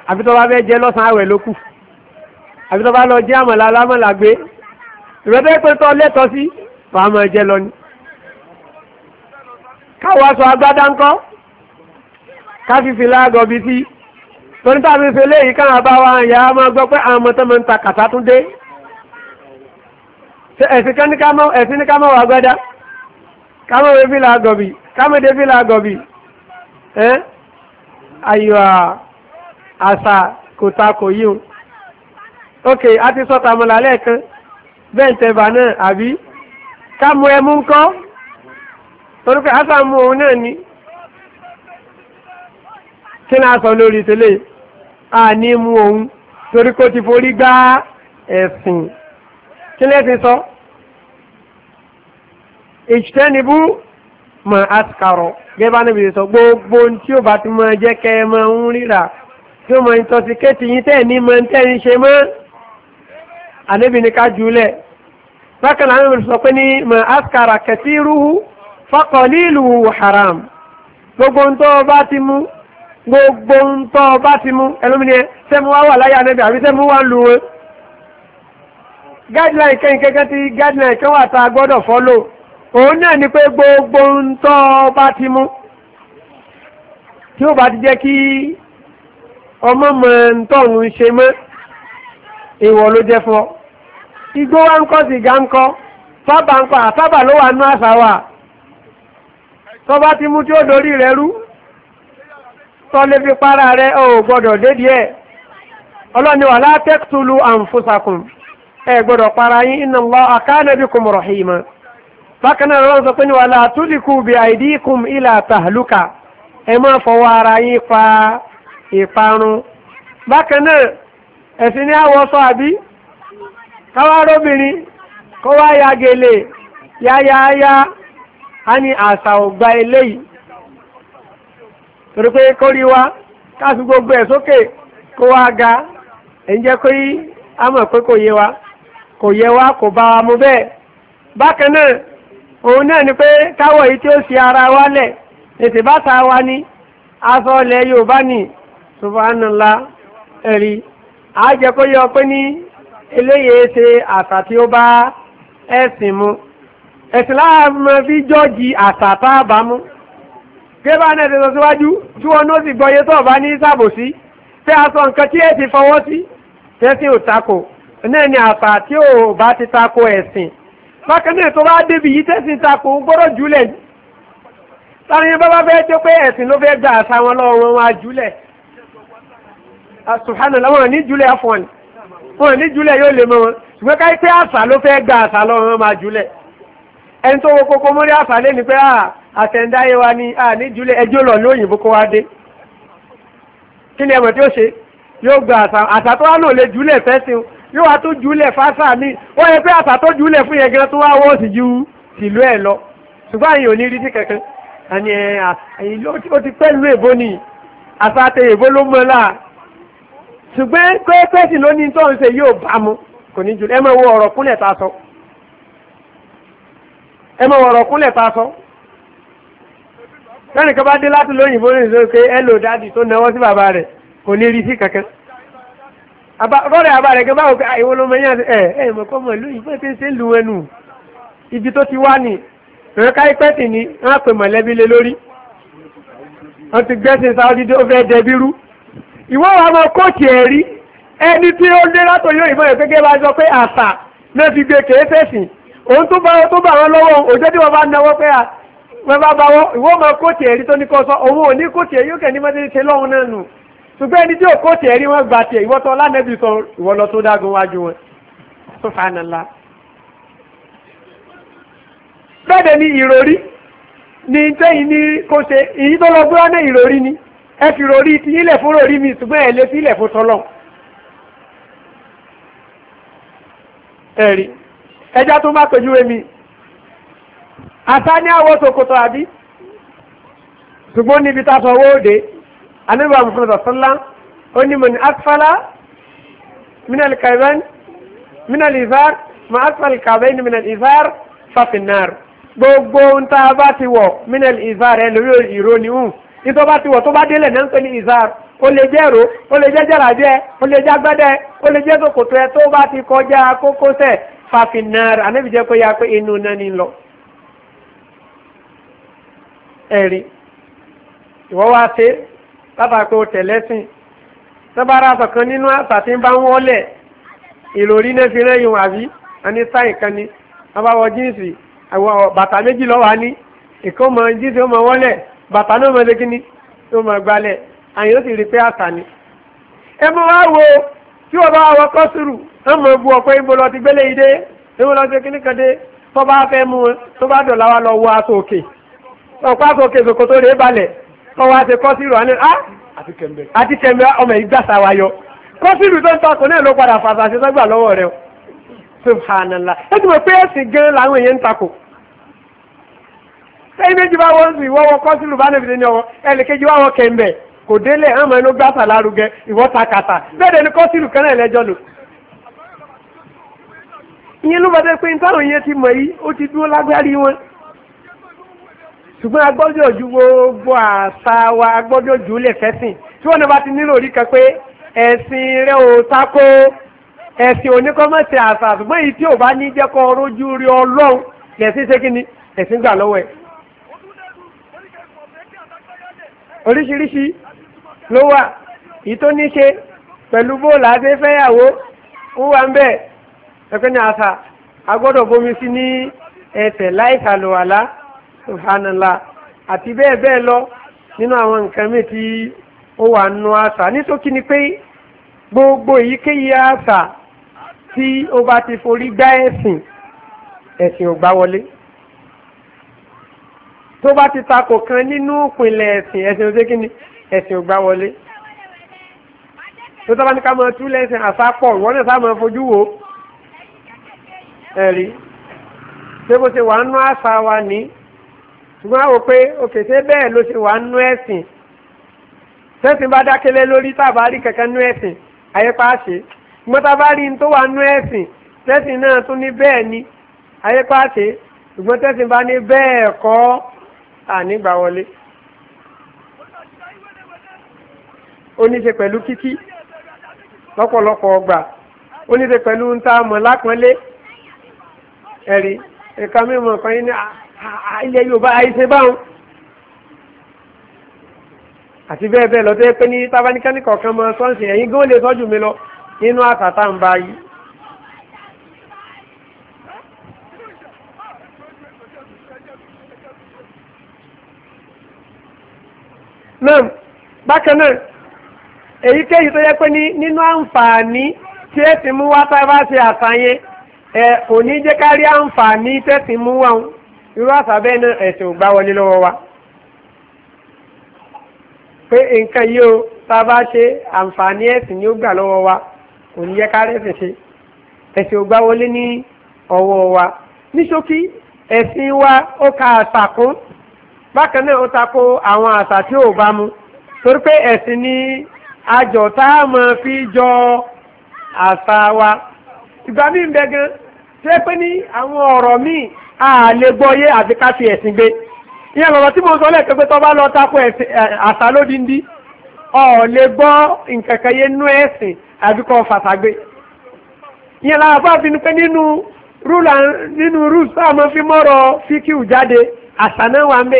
àbí tó bá fẹ́ jẹ lọ́sàn-án àwẹ̀ ló kù àbí tó bá lọ jẹ́ àmàlà alámọ̀là gbé ìrẹ́tẹ́ pé tọ́ lẹ́tọ̀ọ́ sí wàá máa jẹ lọ ni. káwọ́ aṣọ agbádá ńkọ́ káfífi láàgọ̀ bí sí torí táàbí fi léyìí káwọn bá wa ìyá máa gbọ́ pé àwọn ọmọ ń ta kàtà tún dé ẹ̀sìn ní ká mọ́ wà gbádá kámọ́ wé fílà àgọ̀bì kámọ́ dé fílà àgọ̀bì ayọ̀ àṣà kò ta kò yíò ok a ti sọ́ta mọ́lá lẹ́ẹ̀kan bẹ́ẹ̀ntẹ̀bà náà àbí kámọ́ ẹmú ń kọ́ torí pé àṣà mú òun náà ni kí náà sọ lórí tẹ́lẹ̀ a ní mú òun torí kó ti forí gbá ẹ̀sìn kí lẹ́sìn sọ ìṣtẹ́nibú mọ̀ àṣkàrọ̀ gẹ́bà níbi sọ gbogbo tí ó bá ti mọ́ jẹ́ kẹ́ẹ̀mọ́ ń ríra tí ó mọ̀ ìtọ́síkéètì yí tẹ́ ní mọ́ tẹ́ ń ṣe mọ́ àníbi ní ká jùlẹ̀ bákan láwọn ìbìrì sọ pé ní mọ̀ àṣkàrà kẹtìrúhu faqaliluhu haram gbogbo tó bá ti mú ẹlòmíní ẹ sẹ́mu wá wà láyé àníbi àbí sẹ́mu wá ń lu wọn guideline kẹ́kẹ́ tí guideline kan wà tá a gbọ́dọ̀ follow òun náà ni pé gbogbo ń tọ́ bá ti mú tí ó bá ti jẹ́ kí ọmọ mọ̀ ń tọ́run ṣe mọ́ ìwọ̀ ló jẹ́ fún ọ igbó wá ń kọ́ sìgá ń kọ́ sábà ń pa àsábà ló wà ní àṣà wà tọ́ bá ti mú tí ó dorí rẹ̀ rú tọ́ lè fi para rẹ̀ ò gbọ́dọ̀ dédìí ẹ̀ ọlọ́ni wà la taqtulu anfusakum ẹ gbọ́dọ̀ para yín inna Allaha kana bikum rahima bákanáà rọ́n sọ pé ní wala tuliku bi aidikum ila tahluka ẹ má fọwọ́ ara yín fa ìparun bákanáà ẹ̀sìn ní àwọ̀sọ àbí káwárọ́bìnrin kó wá ya gèlè yáyáyá a ní àṣà ògbà eléyìí torí pé kórí wá káàsù gbogbo ẹ̀ sókè kó wá ga èyí jẹ́ kó yí a mọ̀ pé kò yẹ wá kò bá wa mú bẹ́ẹ̀ bákanáà òun náà ni pé káwọ̀ yìí tí ó ṣe ara wálẹ̀ ètè bá ta wa ní aṣọ ilẹ̀ Yorùbá ní subhanallah ẹ̀rí àájẹ́ kó yọ pé ní eléyìí ṣe àṣà tí ó bá ẹ̀sìn mu ẹ̀sìn láàmọ́ bí jọ́ọ̀jì àṣà tá a bá mú gẹ́bà náà ti sọ síwájú tí wọn ó sì gbọ́yé tó bá ní sàbòsí pé aṣọ nǹkan tí ẹ ti fọwọ́ sí tẹ́sí ò tako náà ni àṣà tí ò bá ti tako ẹ̀sìn bákan náà tó bá débi yìí tẹ́sí tako gbọ́dọ̀ jùlẹ̀ láàrin yẹn bá fẹ́ tó pé ẹ̀sìn ló fẹ́ gba àṣà wọn lọ́wọ́ wọn á jùlẹ̀ subhanallah wọn ní jùlẹ̀ afọ́n wọn ní jùlẹ̀ yóò lè mọ́ wọn ṣùgbọ́n káyí pé àṣà ló fẹ́ gba àṣà lọ́wọ́ wọn máa jùlẹ̀ ẹni tó wo kókó mórí àṣà lé ni pé àtẹ̀ndáyé wa ní ní jùlẹ̀ ẹjọ́ lọ lóyìnbó kó wá dé kí ni ẹmọ̀ tí ó ṣe yóò gba àṣà tó wá náà lè jùlẹ̀ fẹ́sìn yóò wá tó jùlẹ̀ fásà ní wọ́n yẹ pé àṣà tó jùlẹ̀ fún yẹn gan tó wá wọ́ sí ju tìlú ẹ̀ lọ ṣùgbọ́n àyìn ò ní rí sí kankan àní ẹ̀yìn ó ti pẹ́ ìlú èbó ni àṣà àtẹ èbó ló mọ́ láà ṣùgbọ́n pé pẹ́sìn ló ní tó ń ṣe yóò bá mu kò ní jùlẹ̀ ẹ máa wo ọ̀rọ̀ kúnlẹ̀ ta sọ lẹ́nì kan bá dé láti lóyìnbó ní ìṣòro pé hello daddy tó náwọ́ sí bàbá rẹ̀ kò ní rí sí kankan rọ́rẹ̀ àbá rẹ̀ gẹ́gẹ́ báwo pé àìwọ́ ló mọ̀ yàn mọ̀kọ́ mọ̀ ìlú ìfẹ́ tí ń ṣe lu ẹnu ibi tó ti wá ní ìrẹ́ká ìpẹ́tì ni wọ́n pè mọ̀lẹ́bí lé lórí wọ́n ti gbẹ́sìn sáwọ́dí tó fẹ́ dẹbí rú ìwọ́ wa mọ kóòtù ẹ̀rí ẹni tí ó dé látò yóò ìbọn rẹ̀ gẹ́gẹ́ bá sọ pé àṣà náà fi gbé kèé fẹ̀sìn òun tó bá wọn lọ́wọ́ òjò tí wọ́n bá náwó pé wọ́n bá bá wọ́n ìwọ́ mọ kóòtù ẹ̀rí tó ní kọ́ sọ òun ò ní kóòtù ẹ̀rí yóò kẹ́ ní mọ́tẹ́ ṣe lọ́hun náà nù ṣùgbọ́n ẹni tí ò kóòtù ẹ̀rí wọ́n gbà tiẹ̀ ìwọ́ tó lánàbí sọ ìwọ́ lọ tó dágun wájú wọn subhanallah. bẹ́ẹ̀ ni ìròrí ni tẹ́yìn ní kó ṣe ìyí tó lọ gbé wọn ní ìròrí ni ẹ fi ròrí ti ilẹ̀ fún ròrí mi ṣùgbọ́n ẹ̀ lé sí ilẹ̀ fún tọ́lọ̀ ẹ̀rí ẹjá tó má pẹ̀jú èmi àtá ní àwọ̀ ṣòkòtò àbí ṣùgbọ́n níbi tásọ owó òde anígbà mùsùlùmí sọ́lá ó ní mọ̀ ní asfala minal kàbẹ́n minal izar ma asfal kàbẹ́n minal izar fafinar gbogbo ń ta bá ti wọ̀ minal izar ẹ lórí ìró ni hùn ìtọ́ bá ti wọ̀ tó bá délẹ̀ náà ń pè ní izar ó lè jẹ́ èrò ó lè jẹ́ jàràjẹ́ ó lè jẹ́ agbádẹ́ ó lè jẹ́ tòkòtò ẹ tó bá ti kọjá kókósẹ̀ fàfinnáàrì ànábì jẹ́ kó yá pé inú náà ní lọ. ẹ̀rí ìwọ́ wá ṣe látàkó tẹ̀lẹ́sìn tọ́bára sọ̀kan nínú àṣà tí ń bá ń wọ́lẹ̀ ìròrí náà fi rẹ́yìn àbí ẹni sáì kan ni wọ́n bá wọ jíǹsì àwọn bàtà méjì lọ́wọ́ ní ìkó mọ jíǹsì ó mọ wọ́lẹ̀ bàtà náà mọ lékíní tó mọ gbalẹ̀ àyìn ó sì rí pé àṣà ni. ẹ mọ wá wo tí wọ́n bá wọ kọ́sùrù wọ́n mọ bu ọ̀pọ̀ ibo lọ ti gbélé ìdé ibo lọ ti kíní kan dé tó bá fẹ́ mú wọn tó bá dọ̀là wa lọ wọ aṣọ òkè ọ̀pọ̀ aṣọ òkè ṣòkòtò rèé balẹ̀ kọ́ wa ṣe kọ́sùrù àná àti kẹ̀mbẹ́ ọmọ ìgbàsá wa yọ kọ́sìrì tó ń takò náà ló padà fàṣàṣẹ sọ́gbà lọ́wọ́ rẹ̀ subhanallah ẹ ti mọ̀ pé ẹ̀sìn gan làwọn èèyàn ń takò sẹ́yìn méjì bá wọ́n sì wọ́wọ́ kọ́sìrì bá nẹ́bìtì ní ọwọ́ ẹnìkejì wá wọ́n kẹ̀mbẹ́ kò délé ẹ̀mọ́ inú gbàsá lárugẹ ìwọ́ takàtà bẹ́ẹ̀ ni kọ́sìrì kan náà lẹ́jọ́ lò ìyẹn ló bàtẹ́ pé táwọn èèyàn ti mọ̀ yìí ó ti dúró lágbárí wọn ṣùgbọ́n agbọ́dọ̀ ojú gbogbo àṣà wa agbọ́dọ̀ ojú lè fẹ́sìn tí wọ́n náà bá ti nílò orí kan pé ẹ̀sìn rẹ̀ ò tako ẹ̀sìn oníkọ́mọ̀sí àṣà ṣùgbọ́n èyí tí ò bá ní jẹ́kọ́ rójú rí ọlọ́run lẹ̀sìn ṣe kí ni ẹ̀sìn gbà lọ́wọ́ ẹ̀. oríṣiríṣi ló wà èyí tó ní ṣe pẹ̀lú bóòlù àti fẹ́yàwó ń wà ń bẹ̀ ẹ̀pẹ́ ní àṣà agbọ́dọ̀ bomi sí ní ẹsẹ̀ láìsàlùwàlá subhanallah àti bẹ́ẹ̀ bẹ́ẹ̀ lọ nínú àwọn nǹkan mi tí ó wà nù àṣà nítòkí ni pé gbogbo èyíkéyìí àṣà tí ó bá ti forí gbá ẹ̀sìn ò gbá wọlé tó bá ti takò kan nínú ìpìlẹ̀ ẹ̀sìn ò ṣe kí ni ẹ̀sìn ò gbá wọlé tó tọ́ bá ní ká mọ túlẹ̀ ẹ̀sìn àṣà pọ̀ wọ́n náà sá mọ fojú wo ẹ̀rí ṣé bó ṣe wà nù àṣà wa ní ṣùgbọ́n àwọ̀ pé òkè ṣé bẹ́ẹ̀ ló ṣe wà nú ẹ̀sìn tẹ́sìn bá dákẹ́lé lórí tàbá rí kankan nú ẹ̀sìn ayépa ṣe ṣùgbọ́n tàbá rí tó wà nú ẹ̀sìn tẹ́sìn náà tún ní bẹ́ẹ̀ ni ayépa ṣe ṣùgbọ́n tẹ́sìn bá ní bẹ́ẹ̀ kọ́ ànígbà wọlé. ó ní ṣe pẹ̀lú kíkí lọ́pọ̀lọpọ̀ ọgbà ó ní ṣe pẹ̀lú ń ta mọ̀ lápọ́nlé ẹ̀rí ẹ̀ka mímọ̀ kan yín ní ilẹ̀ Yorùbá àìṣe báhùn àti bẹ́ẹ̀ bẹ́ẹ̀ lọ́tọ́ pé ní tábánikẹ́ni kọ̀ọ̀kan mọ sọ́ọ̀sì ẹ̀yìn gó lè tọ́jú mi lọ nínú àtàtà ń bá yìí. náà bákan náà èyíkéyìí tó yẹ pé ní nínú àǹfààní tí ẹ ti mú wá tá a bá ṣe àṣàyẹ kò ní jẹ́ ká rí àǹfààní tẹ́sí mú wá irú àṣà bẹ́ẹ̀ náà ẹ̀sìn ò gbá wọlé lọ́wọ́ wa pé nǹkan yìí ó tá a bá ṣe àǹfààní ẹ̀sìn ni ó gbà lọ́wọ́ wa kò ní yẹ ká rẹ́sìn ṣe ẹ̀sìn ò gbá wọlé ní ọwọ́ wa ní ṣókí ẹ̀sìn wa ó ka àṣà kún bákan náà ó tako àwọn àṣà tí ò bá mu torí pé ẹ̀sìn ni àjọ tá a máa fi jọ àṣà wa ìgbà míì ń bẹ gan ṣé pé ní àwọn ọ̀rọ̀ míì a lè gbọ́yé àti ká fi ẹ̀sìn gbé ìyẹn lọ́rọ̀ tí mo sọ lẹ́ẹ̀kẹ́ pé tó bá lọ tako àṣà lódindi ọ̀ lè gbọ́ nǹkankan yé nú ẹ̀sìn àbí kọ́ fàṣàgbé ìyẹn lára bá fi ní pé nínú rúùsù tá a máa fi mọ́rọ̀ fíkìú jáde àṣà náà wà ń bẹ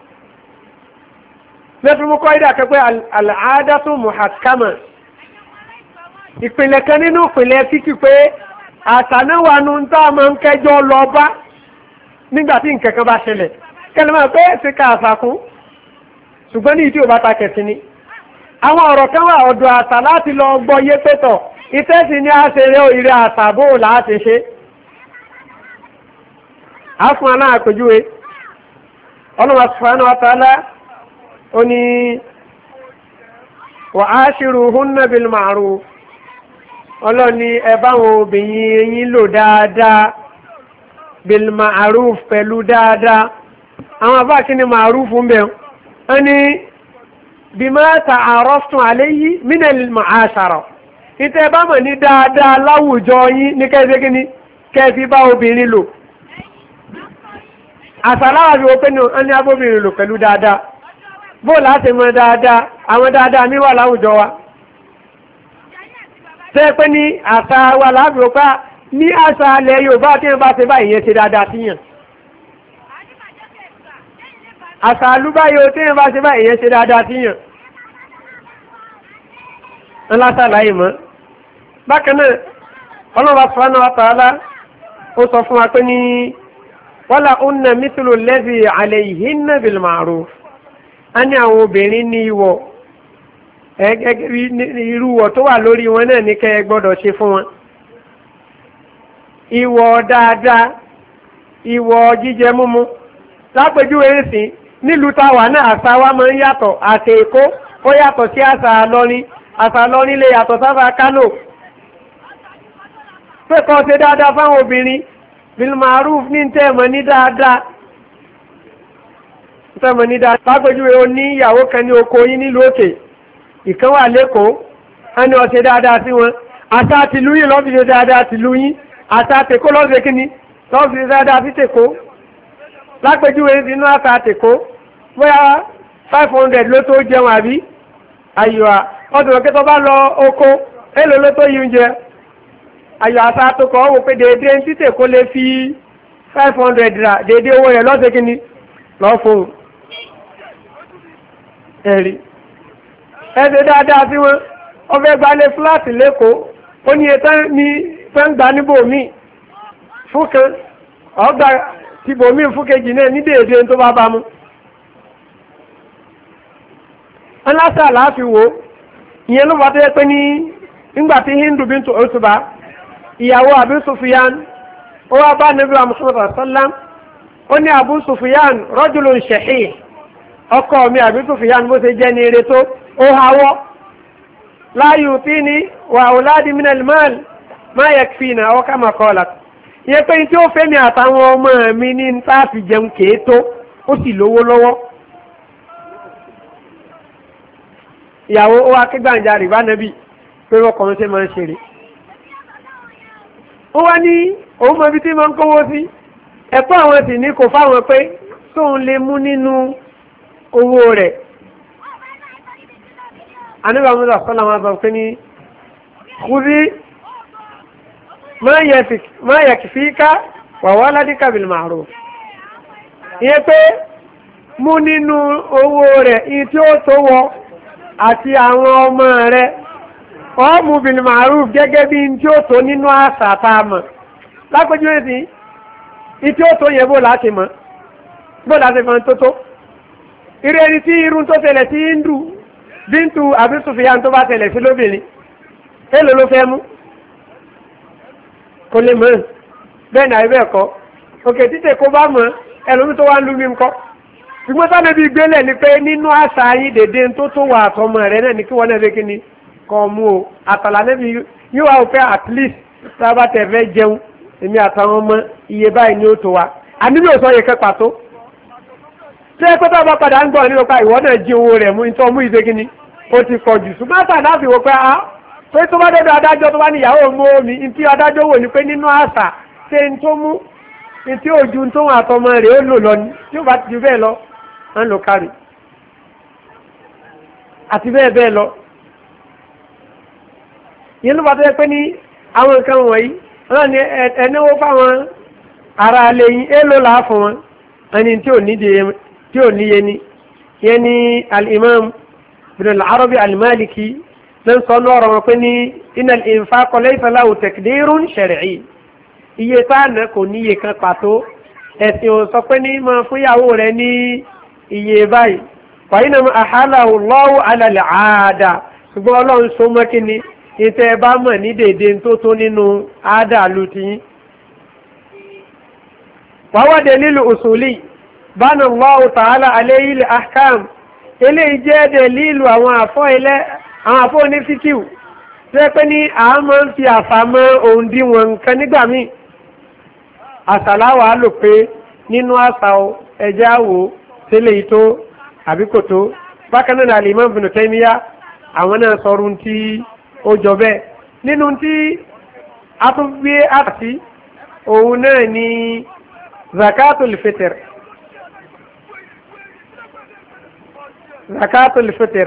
lẹ́fí mú kọ́ ìdá kẹ́pẹ́ al-aadatu muhakkama ìpìlẹ̀ kan nínú ìpìlẹ̀ fíkìú pé àṣà náà wà nù ń tá a máa ń kẹjọ lọ bá nígbàtí nǹkankan bá ṣẹlẹ̀ kẹlẹ́mọ̀ pé ti ká àṣàkún ṣùgbọ́n ní ìdí ò bá ta kẹsì ni àwọn ọ̀rọ̀ kan wà ọ̀dọ̀ àṣà láti lọ gbọ́ yé pẹ́tọ̀ ìtẹ́sì ní àṣẹrẹ ìrẹ àṣà bó láti ṣe á fún aná àpèjúwe Ọlọ́hun subhanahu wa ta'ala ó ní wa ashiruhunna bil ma'ruf ọlọ́ni ẹ bá wọn obìnrin yín lò dáadáa bil ma'ruf pẹ̀lú dáadáa àwọn àbá kí ni ma'ruf ń bẹ̀ ẹni bima ta'araftum alayhi min al-ma'ashara ìtẹ́ bá mọ̀ ní dáadáa láwùjọ yín ní kẹ́ẹ̀fẹ́ kí ni kẹ́ẹ̀fí bá obìnrin lò àṣàláwà bí wọ́n pẹ́ ní ẹni abóbìnrin lò pẹ̀lú dáadáa bó láti mọ dáadáa àwọn dáadáa mi wà láwùjọ wa tẹ́ pé ní àṣà wa lábìọ́pá ní àṣà alẹ́ Yorùbá tí wọ́n bá ṣe báyìí yẹn ṣe dáadáa síyàn àṣà àlúbáyò tí wọ́n bá ṣe báyìí yẹn ṣe dáadáa síyàn ńlá sàlàyé mọ́ bákan náà ọlọ́wà subhanahu wa ta'ala ó sọ fún wa pé ní wala unna mithlu allazi alayhinna bil ma'ruf a ní àwọn obìnrin ní ìwọ̀ irúwọ̀ tó wà lórí wọn náà ní kẹ́ gbọ́dọ̀ ṣe fún wọn ìwọ̀ dáadáa ìwọ̀ jíjẹ múmu lápèjúwe ìsìn nílùú táwà náà àṣà wa máa ń yàtọ̀ àṣà Èkó ó yàtọ̀ sí àṣà lọ́rin lè yàtọ̀ sáfà Kánò pé kọ́ ṣe dáadáa fáwọn obìnrin bil ma'ruf ní tẹ́ẹ̀mọ̀ ní dáadáa lápèjúwe ó ní ìyàwó kan ní oko yín nílùú òkè ìkan wà lẹ́kọ̀ọ́ a ní ó ṣe dáadáa sí wọn àṣà tìlú yìí lọ́fi ṣe dáadáa tìlú yín àṣà tèkó lọ́fi kíní lọ́fi ṣe dáadáa sí tèkó lápèjúwe inú àṣà tèkó bóyá 500 ló tó jẹun àbí àyíwá ọdún ọ̀kẹ́ tó bá lọ oko èlò ló tó yíun jẹ àyọ̀ àṣà tó kọ́ wò pé déédé tí tèkó lè fi 500 rà déédé owó rẹ̀ lọ́sẹ̀ kíní lọ́fún ẹ̀rí ẹ̀sẹ̀ dáadáa sí wọn ọfẹ́ gbalẹ̀ fúláàtì lẹ́kọ̀ọ́ ó ní ẹ̀tọ́ ní fẹ́ǹgbà níbò míì fún kan ọgbà tìbò míì fún kejì náà ní déédé tó bá bá mú aláṣà láàfin wo ìyẹn ló bá tó yẹ pé ní nígbàtí Hindu bintu Utba ìyàwó Abu Sufyan ó wá bá Nabi Muhammad sallam ó ní Abu Sufyan rajulun shahih ọkọ mi Abu Sufyan bó ṣe jẹ́ ní eré tó ó hawọ́ la yutini wa auladi min al-mal ma yakfina aw kama qalat ìyẹn pé tí ó fẹ́ mi àtàwọn ọmọ mi ní táàfì jẹun kéètó ó sì lówó lọ́wọ́ ìyàwó ó wá kígbàǹjà rìbá nẹ́bì pé ọkùnrin ṣe máa ń ṣeré ó wá ní òun mọ̀ bí tí máa ń kówó sí ẹ̀kọ́ àwọn sì ní kò fáwọn pé tóun lè mú nínú owó rẹ̀ anígbàmúlò sọ́lá máa sọ pé ní kúrí máa yẹ kìfíká wà wá ládíkà bil ma'ruf ìyẹn pé mú nínú owó rẹ̀ ìyí tí ó tó wọ àti àwọn ọmọ rẹ̀ ọmọ bil ma'ruf gẹ́gẹ́ bí tí ó tó nínú àṣà àtàmà lápẹjú èsì ìtí ó tó yẹ bó láti mọ̀ tó irú ẹni tí irun tó tẹ̀lẹ̀ sí Hindu bíntu Abu Sufyan tó bá tẹ̀lẹ̀ sí lóbìnrin èlò ló fẹ́ mú kò lè mọ̀ bẹ́ẹ̀ náà ibẹ̀ kọ́ òkè títẹ̀ kó bá mọ̀ ẹlòmí tó wá ń lú mi kọ́ ṣùgbọ́n sáà níbi gbélẹ̀ ni pé nínú àṣà yìí dèdè tó tó wà àtọmọ rẹ̀ náà ní kí wọ́n náà lé kíni kọ́ mú o àtàlà níbi yóò wá pé at least sábà tẹ̀ fẹ́ jẹun èmi àtàwọn ọmọ iye báyìí ni ó tó wa àníbi ò sọ yẹ kẹ́ pàtó tí ẹ pẹ́tọ́ bá padà ń gbọ́ nínú pa ìwọ náà jí owó rẹ̀ mú ìtọ́ mú ìṣe kíni ó ti pọ̀ jù ṣùgbọ́n àtàlà fi wò pé pé tó bá dọ́dọ̀ adájọ́ tó bá ní ìyàwó mú omi ní tí adájọ́ wò ní pé nínú àṣà ṣe ń tó mú ní tí òjú tó wọn àtọmọ rẹ̀ ó lò lọ ní tí ó bá ti ju bẹ́ẹ̀ lọ ń lò kárì àti bẹ́ẹ̀ bẹ́ẹ̀ lọ yẹn ló bá tó yẹ pé ní àwọn nǹkan wọ̀nyí wọ́n ní ẹnáwó fáwọn ará alẹ́ yìí èlò làá fún wọn ẹni tí ò níye ni yẹn ní al-Imam Ibn al-Arabi al-Maliki ló ń sọ lọ́rọ̀ wọn pé ní inna al-infaqa laysa lahu taqdirun shar'i iye táànà kò níye kan pàtó ẹ̀sìn ò sọ pé ní máa fúnyàwó rẹ̀ ní iye báyìí fàyínà àhálàwò lọ́wọ́ alàlẹ̀ àádá ṣùgbọ́n ọlọ́run so mọ́ kí ni ìtẹ́ bá mọ̀ ní dèdè tó tó nínú àádá ló ti yín wáwọ́dẹ̀ lílù usuli bánà Allahu ta'ala alayhi al-ahkam eléyìí jẹ́ dẹ̀ lílù àwọn àfọ́ onífíkíù tí ó pé ní àmọ́ ń fi àfàmọ́ òǹdíwọ̀n nǹkan nígbà míì àṣàláwà lò pé nínú àṣà ẹja wò tẹ́lẹ̀ ìtó àbíkò tó bákan náà Al-Imam Ibn Taymiyyah àwọn náà sọrún tí ó jọ bẹ́ẹ̀ nínú tí a tún gbé àti òun náà ni zakatul fitr zakatul fitr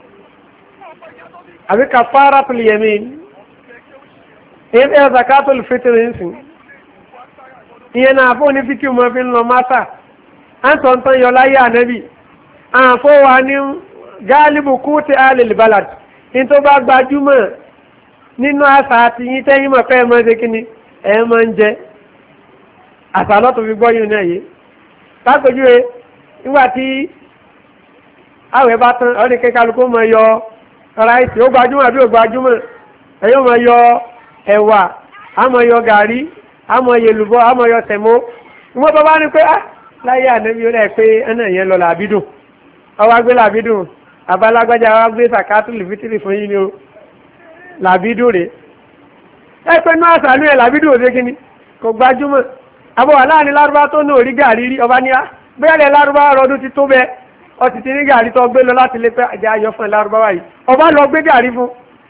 àbí kafaratul yamin èyí tẹ́ zakatul fitr nsìn ìyẹn náà fún ní fíkì mọ́ fi ń lọ mátà à ń tọ́ntọ́n yọ láyé ànábì àfọwà ní gáálíbù kúti alil balad ní tó bá gbajúmọ̀ nínú àṣà àti yín tẹ́yìn mọ̀ fẹ́ mọ́ ṣe kíni ẹ̀ mọ́ ń jẹ àṣà lọ́tọ̀ fi gbọ́ yìí náà yé lápèjúwe nígbà tí àwẹ̀ bá tán ọdún kẹkàlùkù mọ̀ yọ ráìsì ó gbajúmọ̀ àbí ó gbajúmọ̀ ẹ̀yọ́ mọ̀ yọ ẹ̀wà àmọ̀ yọ gàrí àmọ̀ yẹlùbọ́ àmọ̀ yọ tẹ̀mó ìwọ́n tó bá ní pé láyé ànábi ó rẹ̀ pé ẹ̀nà yẹn lọ làbídùn ọwá gbé làbídùn abálágbájá wá gbé sàkátùlù fítìrì fún yín ni ó làbídùn rẹ̀ ẹ pé náà sàánú ẹ̀ làbídùn ò dé kíní kò gbajúmọ̀ àbọ̀wà láàrin lárúbá tó ní orí gàrí rí ọba níyà bẹ́ẹ̀lẹ̀ lárúbá ọdún ti tó bẹ ọtí ti ní gàrí tó gbé lọ láti lé pé àjẹ́ ayọ̀ fún lárúbá wáyìí ọba lọ gbé gàrí fún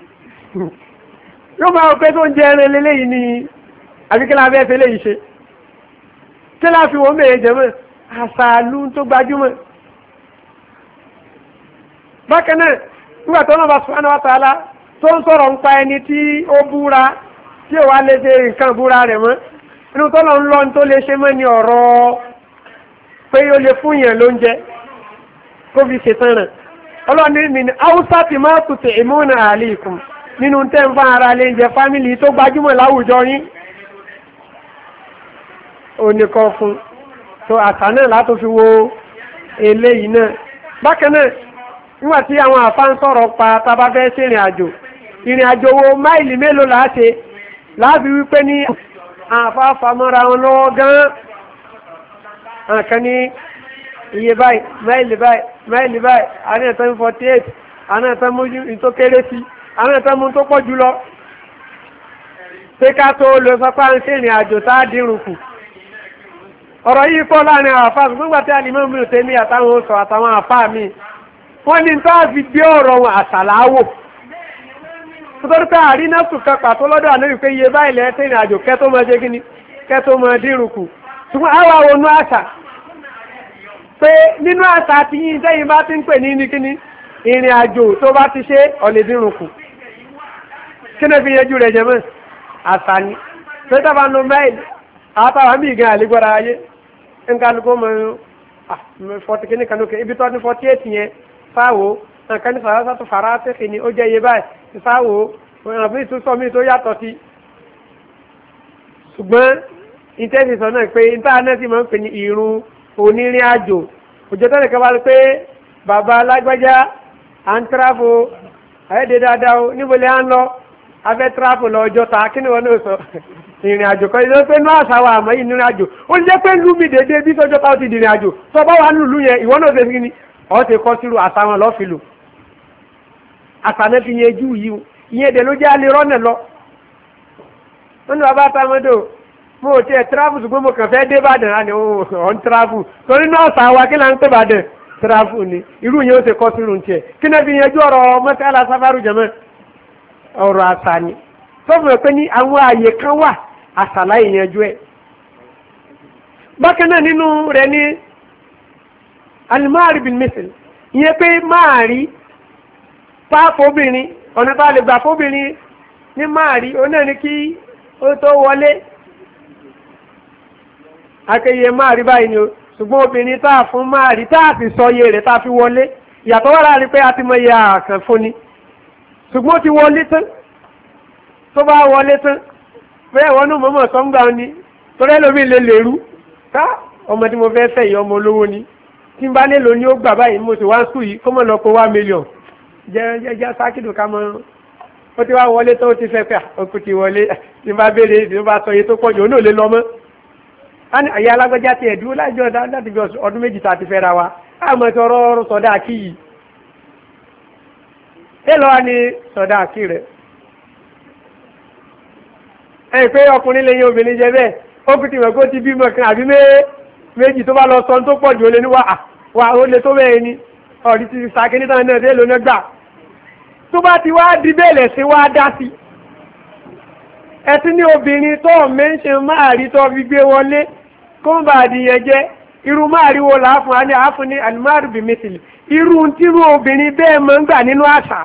yóò máa pé tó ń jẹ ẹran lélẹ́yìí ni àbí kí la fẹ́ fẹ́ léyìí ṣe kí la fi wọ́n mẹ́rin jẹ́mọ́ àṣàlù tó gbajúmọ̀ bákan náà nígbà tó náà bá subhanahu wa ta'ala tó ń sọ̀rọ̀ ń pa ẹni tí ó búra tí ò wá lè ṣe nǹkan búra rẹ̀ mọ́ inú tó lọ ń lọ tó lè ṣe mọ́ ní ọ̀rọ̀ pé ó lè fún yẹn lóúnjẹ kó fi ṣètàn rẹ̀ ọlọ́ni mi ní haúsá ti máa tùtù ìmúnà àlékún nínú tẹ́ ń fa ara lè jẹ fámìlì tó gbajúmọ̀ láwùjọ yín oníkan fún tó àṣà náà látó fi wo eléyìí náà bákan náà nígbà tí àwọn àfá ń sọ̀rọ̀ pa tábà fẹ́ sí ìrìn àjò wo máìlì mélòó láti láàbí wípé ní àfáfà mọ́ra wọn lọ́wọ́ gan-an àkan ní iye báyìí máìlì báyìí àárín ẹ̀tọ́ 48 àárín ẹ̀tọ́ mú tó kéré sí àárín ẹ̀tọ́ mú tó pọ̀ jùlọ pé ká tó lọ sọpá ń sí ìrìn àjò tá a dínrùn kù ọ̀rọ̀ yìí pọ̀ láàrin àwọn àfáà gbogbo àti àlìmọ́ mi ò tẹ́mí àtàwọn oṣù àtàwọn àfáà mi wọ́n ní tó fi gbé ọ̀rọ̀ wọn àṣàláwò nítorí pé àríná sùkẹ́ pàtó lọ́dọ̀ àlórí pé iye báyìí lẹ́ẹ̀tẹ́ ìrìn àjò kẹ́tó mọ́ jẹ́ gíní kẹ́tó mọ́ dínrùn kù ṣùgbọ́n àwa wọnú àṣà pé nínú àṣà tí yín tẹ́yìn bá ti ń pè ní kíní ìrìn àjò tó bá ti ṣe ọ̀lẹ̀ dínrùn kù kí ni fi yẹjú rẹ̀ jẹ́mọ́ àṣà ni pé tábà ń lo máìlì àtàwọn mí gan àlégbọ́ra ayé nǹkan kó mọ̀ 40 kíní kan lókè ibi tó ní 48 yẹn fáwọ́ nǹkan ní fàrásà tó fara tẹ́fì ni ó jẹ́ iye báyìí fáwọ́ ọ̀nà fún ìtúsọ mi tó yàtọ̀ sí ṣùgbọ́n ìtẹ́sìsọ náà pé íńtánẹ́ẹ̀tì máa ń pè ní ìrun onírìn àjò òjò tẹ́lẹ̀ kan bá rí pé bàbá alágbájá à ń tráfò ayédè dáadáa o níbo lè à ń lọ abẹ́ tráfò lọ ọjọ́ ta kí ni wọ́n náà sọ ìrìn àjò kan ìlú pé náà sáwà àmọ́ yìí nínú àjò ó jẹ́ pé lú mi dédé bí sọ́jọ́ táwọn ti dìrìn àjò tó bá wà nílùú yẹn ìwọ náà ṣe fi ni ọ̀ ṣe kọ́ sírù àtàwọn lọ́fìlù àtàná fi yẹn jú yìí ìyẹn dẹ̀ ló jẹ́ alẹ́ rọ́nà lọ wọ́n ní bàbá tamọ́dọ̀ mo ò tiẹ̀ tíráfù ṣùgbọ́n mo kàn fẹ́ dé Ìbàdàn á ní ọ̀n tíráfù torí náà sáwà kí là ń pè Ìbàdàn tíráfù ni irú yẹn ó ṣe kọ́ sírù tiẹ̀ kí náà fi yẹn jú ọ̀rọ̀ mọ́sálà sáfárù jẹ́mọ́ ọ̀rọ̀ àṣà ni tó fún pé ní àwọn àyè kan wà àṣàlá ìyẹnjú ẹ̀ bákan náà nínú rẹ̀ ní alimari bin misil ìyẹn pé máa rí fáfóbìnrin ọ̀nà bá lè gbà fóbìnrin ní máa rí ó náà ní kí ó tó wọlé akẹyẹ máa rí báyìí ni ó ṣùgbọ́n obìnrin táà fún máa rí táà fi sọ iye rẹ̀ táà fi wọlé ìyàtọ̀ wà láàrin pé a ti mọ iye àkàn fún ni ṣùgbọ́n ó ti wọlé tán tó bá wọlé tán bẹ́ẹ̀ wọ́n ní mọ́mọ́ sọ́ngbà ní torí ẹlòmí lè lèrú ká ọmọ tí mo fẹ́ fẹ́ yìí ọmọ olówó ni tí n bá lè lò ní ó gbà báyìí mo sì wá ń sùn yìí kó mọ̀ lọ pé 1 million jẹ́ sákìdù ká mọ́ ó ti wá wọlé tó ti fẹ́ pé òkú ti wọlé tí n bá béèrè tí n bá sọ iye tó pọ̀jù ó náà lè lọ mọ́ àyà alágbájá ti ẹ̀dúró lájọ́ láti bí ọdún méjì tá a ti fẹ́ ra wa àmọ́ ti ọ̀rọ̀ sọ̀dá kí yìí èlò wa ni sọ̀dá kí rẹ̀ ẹ̀yìn pé ọkùnrin lè yẹ obìnrin jẹ bẹ́ẹ̀ ó kú ti mọ̀ kó ti bímọ kan àbí méjì tó bá lọ sọ tó pọ̀ jù ó lé ní wà ó lè tó bẹ́ẹ̀ ni ọ̀rí ti sàkí níta náà dé lónà gbà tó bá ti wá di bẹ́ẹ̀lẹ̀ sí wá dá sí ẹtí ní obìnrin tó mẹ́ńṣẹ̀ máa rí tó fi gbé wọlé kó ń bá àdìyàn jẹ́ irú máa rí wo làáfún á ní àáfún ní alimaru bí mẹ́sìlì irú tírú obìnrin bẹ́ẹ̀ máa ń gbà nínú àṣà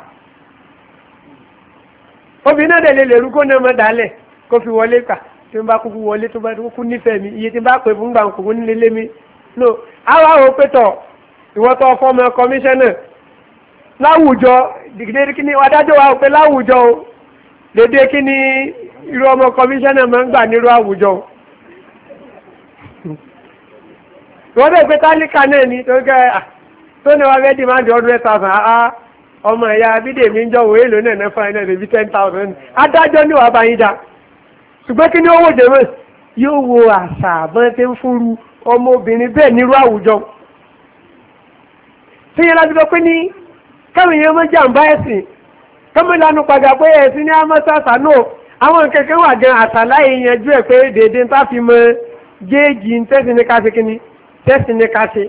obìnrin náà dẹ̀ lè rú kó náà mọ́ dálẹ̀ kó fi wọlé kà tí wọ́n bá kúkú wọlé tó bá kúkú nífẹ̀ẹ́ mi iye tí wọ́n bá pè fún gbà kúkú nílé lé mi no àwọn àwọn òpétọ̀ ìwọ́tọ̀ fọ́mọ kọmíṣánná láwùjọ dìgbìdé kí ni adájọ́ wa pé láwùjọ o dédé kí ni irú ọmọ kọmíṣánná máa ń gbà nírú àwùjọ wọ́n dẹ̀ pé tálíkà náà ni tó ní wọ́n fẹ́ dì máa di $100,000 ọmọ ẹ̀yà Bídèmí ń jọ wò èlò náà náà fáìnà lè bí 10,000 adájọ́ ní wàá bá yín dá ṣùgbọ́n kí ni owó jẹ́mọ̀ yóò wo àṣà àbọ̀n tí ń fúru ọmọbìnrin bẹ́ẹ̀ nírú àwùjọ tí yẹn láti lọ pé ní káwọn èèyàn mọ́ jàǹbá ẹ̀sìn kọ́mọ́ ìlànà padà pé ẹ̀sìn ní amọ́sàsà náà àwọn kẹ̀kẹ́ wà gan àtàláyé yanjú ẹ̀ pé dèdè tá fi mọ géèjì tẹ́sí ní káṣe kíní tẹ́sí ní káṣe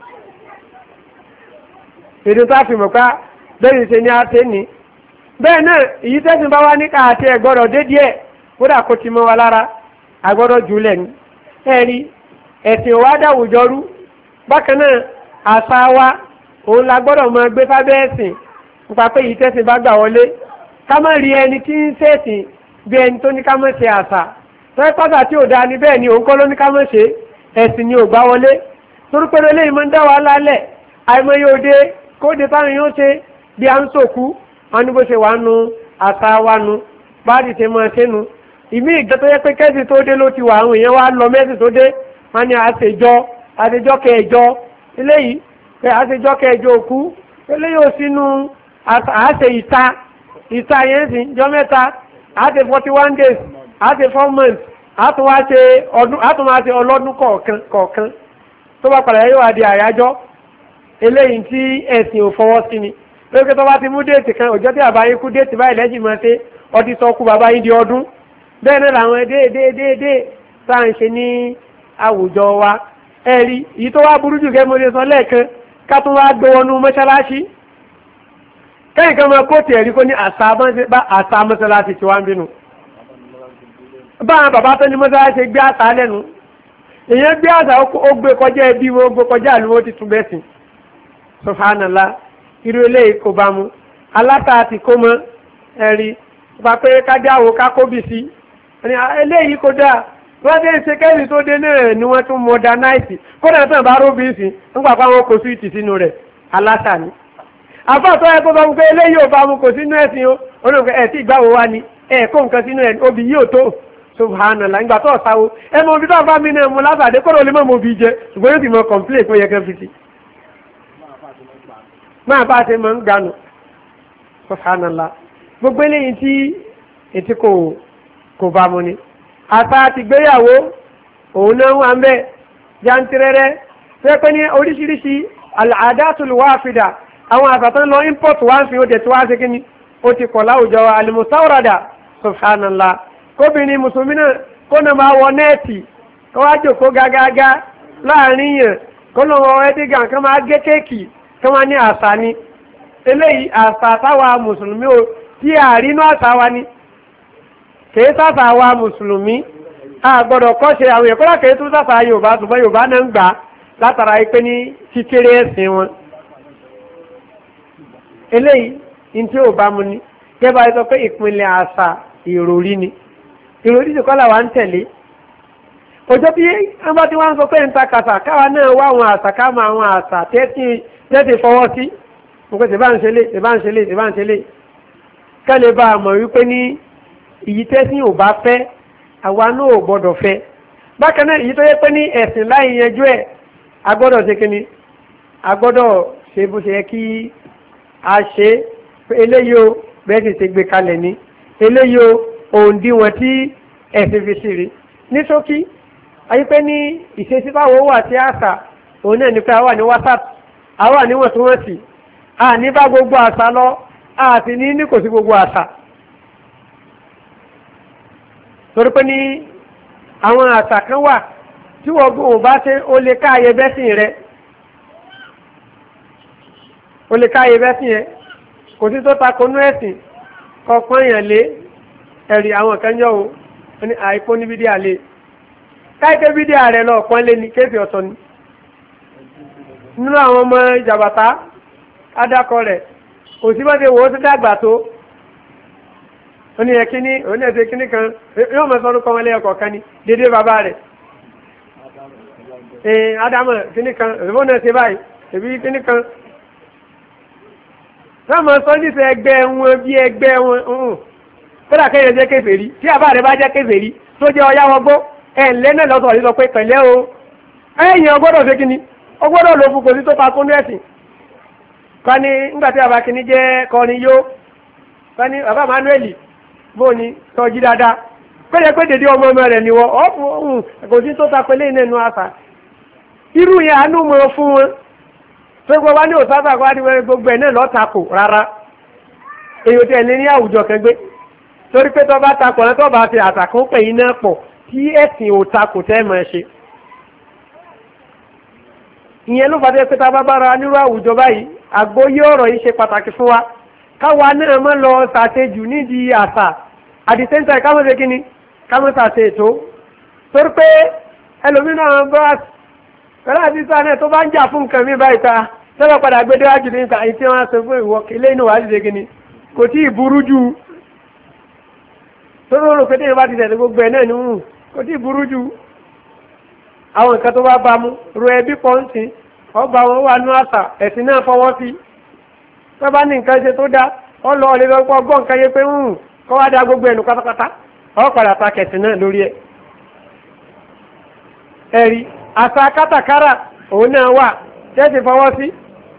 dèdè tá fi mọ̀ ká bẹ́ẹ̀ ṣe ní àṣẹ ní bẹ́ẹ̀ náà èyí tẹ́sí bá wá ní káàtì ẹ̀gbọ́dọ̀ dé díẹ̀ kódà kó ti mọ́ wa lára agbọ́dọ̀ jùlẹ̀ ní ẹ̀rí ẹ̀sìn wa dáwùjọ rú bákan náà àṣà wa òun la gbọ́dọ̀ mọ gbé sábẹ́ ẹ̀sìn nípa pé èyí tẹ́sìn bá gbà wọlé ká má rí ẹni tí ń ṣẹ̀sìn bí ẹni tó ní ká má ṣe àṣà tọ́jú pátá tí ò dáa ní bẹ́ẹ̀ ni òun kọ́ ló ní ká má ṣe ẹ̀sìn ni ò gbá wọlé torí pé eléyìí máa ń dá wa lálẹ̀ àìmọye òde kóde táwọn yóò ṣe bí a ń sòkú wọn ní bó ṣe wà nu àṣà wa nu báàdì ṣe máa ṣe nu ìmí ìjọ tó yẹ pé kẹ́sì tó dé ló ti wà àwọn èèyàn wa lọ mẹ́sì tó dé wọn ni àṣejọ́ kẹjọ eléyìí pé àṣejọ́ kẹjọ òkú eléyìí ò sínú àṣe ìta yẹn sì jọ mẹ́ta àṣe 41 days àṣe 4 months àtúnmáṣe ọlọ́dún kọ̀ọ̀kan tó bá padà yóò wá di àyájọ́ eléyìí tí ẹ̀sìn ò fọwọ́ sí ni lókè tó bá ti mú déètì kan òjò tí àbáyé kú déètì báyìí lẹ́jì máa ṣe ọtí sọ kú bàbá yín di ọdún bẹ́ẹ̀ náà làwọn déédéé tá à ń ṣe ní àwùjọ wa ẹ̀rí èyí tó wá burú jù kẹ́ mo lè sọ lẹ́ẹ̀kan ká tún wá gbé wọnú mọ́ṣáláṣí kẹ́yìn kan máa kóòtù ẹ̀rí kó ní àṣà mọ́ṣáláṣí tí wá ń bínú báwọn bàbá tó ní mọ́ṣáláṣí gbé àṣà lẹ́nu èèyàn gbé àṣà ó gbé kọjá ẹbí wọn ó gbé kọjá àlùwọ́ ti tún bẹ́sìn subhanallah irú eléyìí kò bá mu aláta àti kó mọ ẹ̀rí bá pé kájáwó kákóbì sí eléyìí kò dáa wọ́n dé ṣe kẹ́rì tó dé náà ni wọ́n tún modernize kódà tán bá róbì sí nígbà pé àwọn kò sí ìtì sínú rẹ̀ aláta ni àfáàtọ́ ẹ kó bá mú pé eléyìí ò bá mú kò sínú ẹ̀sìn o olóògbé ẹ̀ tí ìgbàwó wa ni ẹ̀ kó nǹkan sínú ẹ̀ obì yìí ò tó subhanallah ìgbà tó ọ̀sáwó ẹ mọ ibi tó bá mi náà mú látàdé kó ló lè mọ̀ mọ́ bí jẹ ṣùgbọ́n yóò sì mọ complain kó yẹ kẹ́ fi sí máa bá ṣe mọ̀ ń gbanù subhanallah gbogbo eléyìí tí ètí kò bá mu ni àṣà ti gbéyàwó òun náà wà ń bẹ jantirẹrẹ fẹ́ pé ní oríṣiríṣi al-adatul wafida àwọn àṣà tó ń lọ import wá ń fi oúnjẹ tí wá ṣe kíni ó ti kọ̀ láwùjọ al-mustawrada subhanallah kóbìnrin mùsùlùmí náà kó náà máa wọ nẹ́ẹ̀tì kó wá jòkó gágágá láàrin yàn kó lọ wọ ẹdígàn kó máa gé kéèkì kó máa ní àṣà ni eléyìí àṣà táwa mùsùlùmí ò tí àrínú àṣà wa ni kèé sáfà wa mùsùlùmí a gbọ́dọ̀ kọ́ ṣe àwọn èkọ́lá kèé tún sáfà yorùbá ṣùgbọ́n yorùbá náà ń gbà látara ipé ní kíkéré ẹ̀sìn wọn eléyìí ní tí ò bá mu ni gẹ́gbà sọ pé ìpínlẹ̀ àṣà ìròrí ni ìròrí sì kọ́là wa ń tẹ̀lé òjò bí wọ́n bá ti wá ń sọ pé ń ta kàṣà káwa náà wá àwọn àṣà ká mọ àwọn àṣà tẹ́tì fọwọ́ sí mo pé tèbá ń ṣe lé kẹ́lẹ̀ bá a mọ̀ wípé ní ìyí tẹ́sìn ò bá fẹ́ àwa náà ò gbọ́dọ̀ fẹ́ bákan náà èyí tó yẹ pé ní ẹ̀sìn láì yanjú ẹ̀ agbọ́dọ̀ ṣe kíni agbọ́dọ̀ ṣe bó ṣe yẹ kí a ṣe eléyìí o bẹ́ẹ̀ sì ṣe gbé kalẹ̀ ní eléyìí o òǹdíwọ̀n tí ẹ̀sìn fi sí rí ní ṣókí ayípẹ́ ní ìṣesí báwo wà tí àṣà òun náà ní pé àwa ní WhatsApp àwa níwọ̀ntúnwọ̀nsì a ní bá gbogbo àṣà lọ àti ní kò sí gbogbo àṣà torí pé ní àwọn àṣà kan wà tí wọ́n gbọ́ bá ṣe ó lè káàyè bẹ́sìn rẹ̀ ó lè káàyè bẹ́sìn rẹ̀ kò sí tó takonú ẹ̀sìn kọ̀ọ̀kan èèyàn lé ẹ̀rí àwọn kan yọ̀ ó ní àìkó ní bídíà lé káìké bídíà rẹ̀ lọ ọ̀pọ̀ lé ní kéfì ọ̀tọ̀ ni nínú àwọn ọmọ ìjàbàtà adakọ rẹ̀ kò sí bọ́dé wò ó ti dàgbà tó ó ní ẹ̀kíní òun ẹ̀sẹ̀ kíní kan yóò mọ̀ sọ́dún kọ́ wọn lẹ́yìn kọ̀ọ̀kan ni dédé bàbá rẹ̀ ádámọ̀ kíní kan òun náà ṣe báyìí èbí kíní kan wọ́n mọ̀ sọ́dún ẹgbẹ́ wọn bí ẹgbẹ́ wọn kódà kéèyàn jẹ́ kèfèrí tí àbá rẹ̀ bá jẹ́ kèfèrí tó jẹ́ ọyá wọgbó ẹ̀ǹlẹ́ náà lọ́sọ̀ yìí sọ pé pẹ̀lẹ́ o ẹ̀yìn ọgbọ́dọ̀ ṣe kíni ọgbọ́dọ̀ ló fún kò sí tó pa kún ẹ̀sìn kan ní nígbàtí àbá kíní jẹ́ kọrin yó kan ní bàbá Manuel bó ni tọ́jú dáadáa pẹ́lẹ́ pé dédé ọmọ rẹ̀ ni wọ́n ọ̀pọ̀ kò sí tó ta pẹ́lẹ́ nínú àṣà irú yẹn àánú mọ̀ fún wọn tó gbọ́ wá ní òṣàṣà kó wá ní gbogbo ẹ̀ náà lọ́tàkù rárá èyí ò tẹ̀ ní àwùjọ kẹgbẹ́ torí pé tó bá takò ẹ̀ tó bá ti àtàkùn pè yín náà pọ̀ tí ẹ̀sìn ò takò tẹ́ mọ̀ ṣe. ìyẹn ló fàdé pé tá a bá bára nírú àwùjọ báyìí àgbóyé ọ̀rọ̀ yìí ṣe pàtàkì fún wa káwa náà mọ́ lọ ṣàṣejù nídìí àṣà at the same time káwọn ṣe kí ni káwọn ṣàṣe ètò torí pé ẹlòmíràn bá pẹ̀lú àti sáà náà tó bá ń jà fún nǹkan mi báyìí ta sọ́dọ̀ padà gbé déwájú ní ìta ìtí wọn sọ fún ìwọ ilé inú wa ti ṣe kí ni kò tí ì burú jù tó rò pé téèyàn bá ti tẹ̀lé gbogbo ẹ̀ náà ní hùn kò tí ì burú jù àwọn nǹkan tó bá bá mú ro ẹbí pọ́ǹsì ọba wọn wà nú àṣà ẹ̀sìn náà fọwọ́ sí tó bá ní nǹkan ṣe tó dá ọ lọ ọ̀lẹ́ lọ́pọ̀ gbọ́ nǹkan yẹ pé kọ́ wá dá gbogbo ẹnu pátápátá ọ padà ta kẹ̀sìn náà lórí ẹ̀ ẹ̀rí àṣà kátàkárà òun náà wà tẹ́sí fọwọ́ sí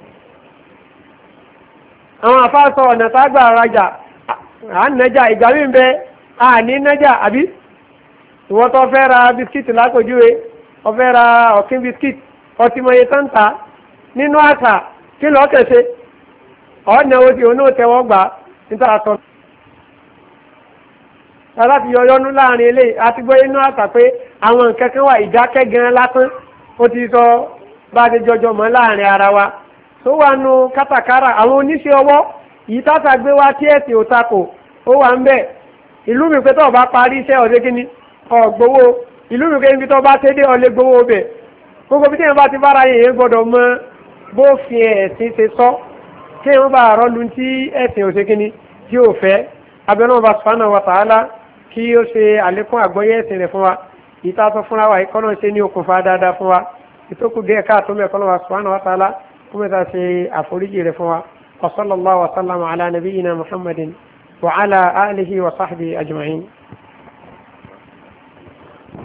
àwọn àfáàsọ ọ̀nà tágbà rajà à ń nẹjà ìgbà mí bẹ àní nẹjà àbí ìwọ́n tó fẹ́ ra bisikíìtì lákòjúwe ó fẹ́ ra ọ̀kín bisikíìtì ọtí mọye tó ń ta nínú àṣà kí lọ́ọ́ kẹsẹ̀ ọ̀nà òsì òun náà tẹ́wọ́ gbà níta àtọ́ láti yọyọnú láàrin ilé àti gbọ́ inú àṣà pé àwọn nǹkan kan wà ìdákẹ́ gan lásán ó ti sọ bá ti jọjọ mọ́ láàrin ara wa tó wà nù kátàkárà àwọn oníṣẹ́ ọwọ́ yìí tàṣà gbé wá tí ẹ̀sìn ò takò ó wà ń bẹ̀ ìlú mi pé tó bá parí iṣẹ́ ọ̀dẹ́ kíní ọ̀gbowó ìlú mi pé níbi tó bá tẹ́dẹ́ ọ̀lẹ́ gbowó bẹ̀ gbogbo bí téèyàn bá ti bára yẹn gbọ́dọ̀ mọ bó fi ẹ̀sìn ṣe sọ kí wọ́n bá rọ́lu tí ẹ̀sìn ò ṣe kíní tí ò fẹ́ abẹ́rẹ́ wọn bá subhanahu wa ta'ala kí ó ṣe àlékún àgbọ́yé ẹ̀sìn rẹ̀ fún wa ìtàtọ̀ fúnra wa ìkọ́nà ṣe ní okùnfà dáadáa fún wa ìtókù díẹ̀ káàtó mẹ́kọ́nà wa subhanahu wa ta'ala kó mẹ́ta ṣe àforíjì rẹ̀ fún wa wa sallallahu wa sallama ala nabiyyina muhammadin wa ala alihi wa sahbihi ajma'in.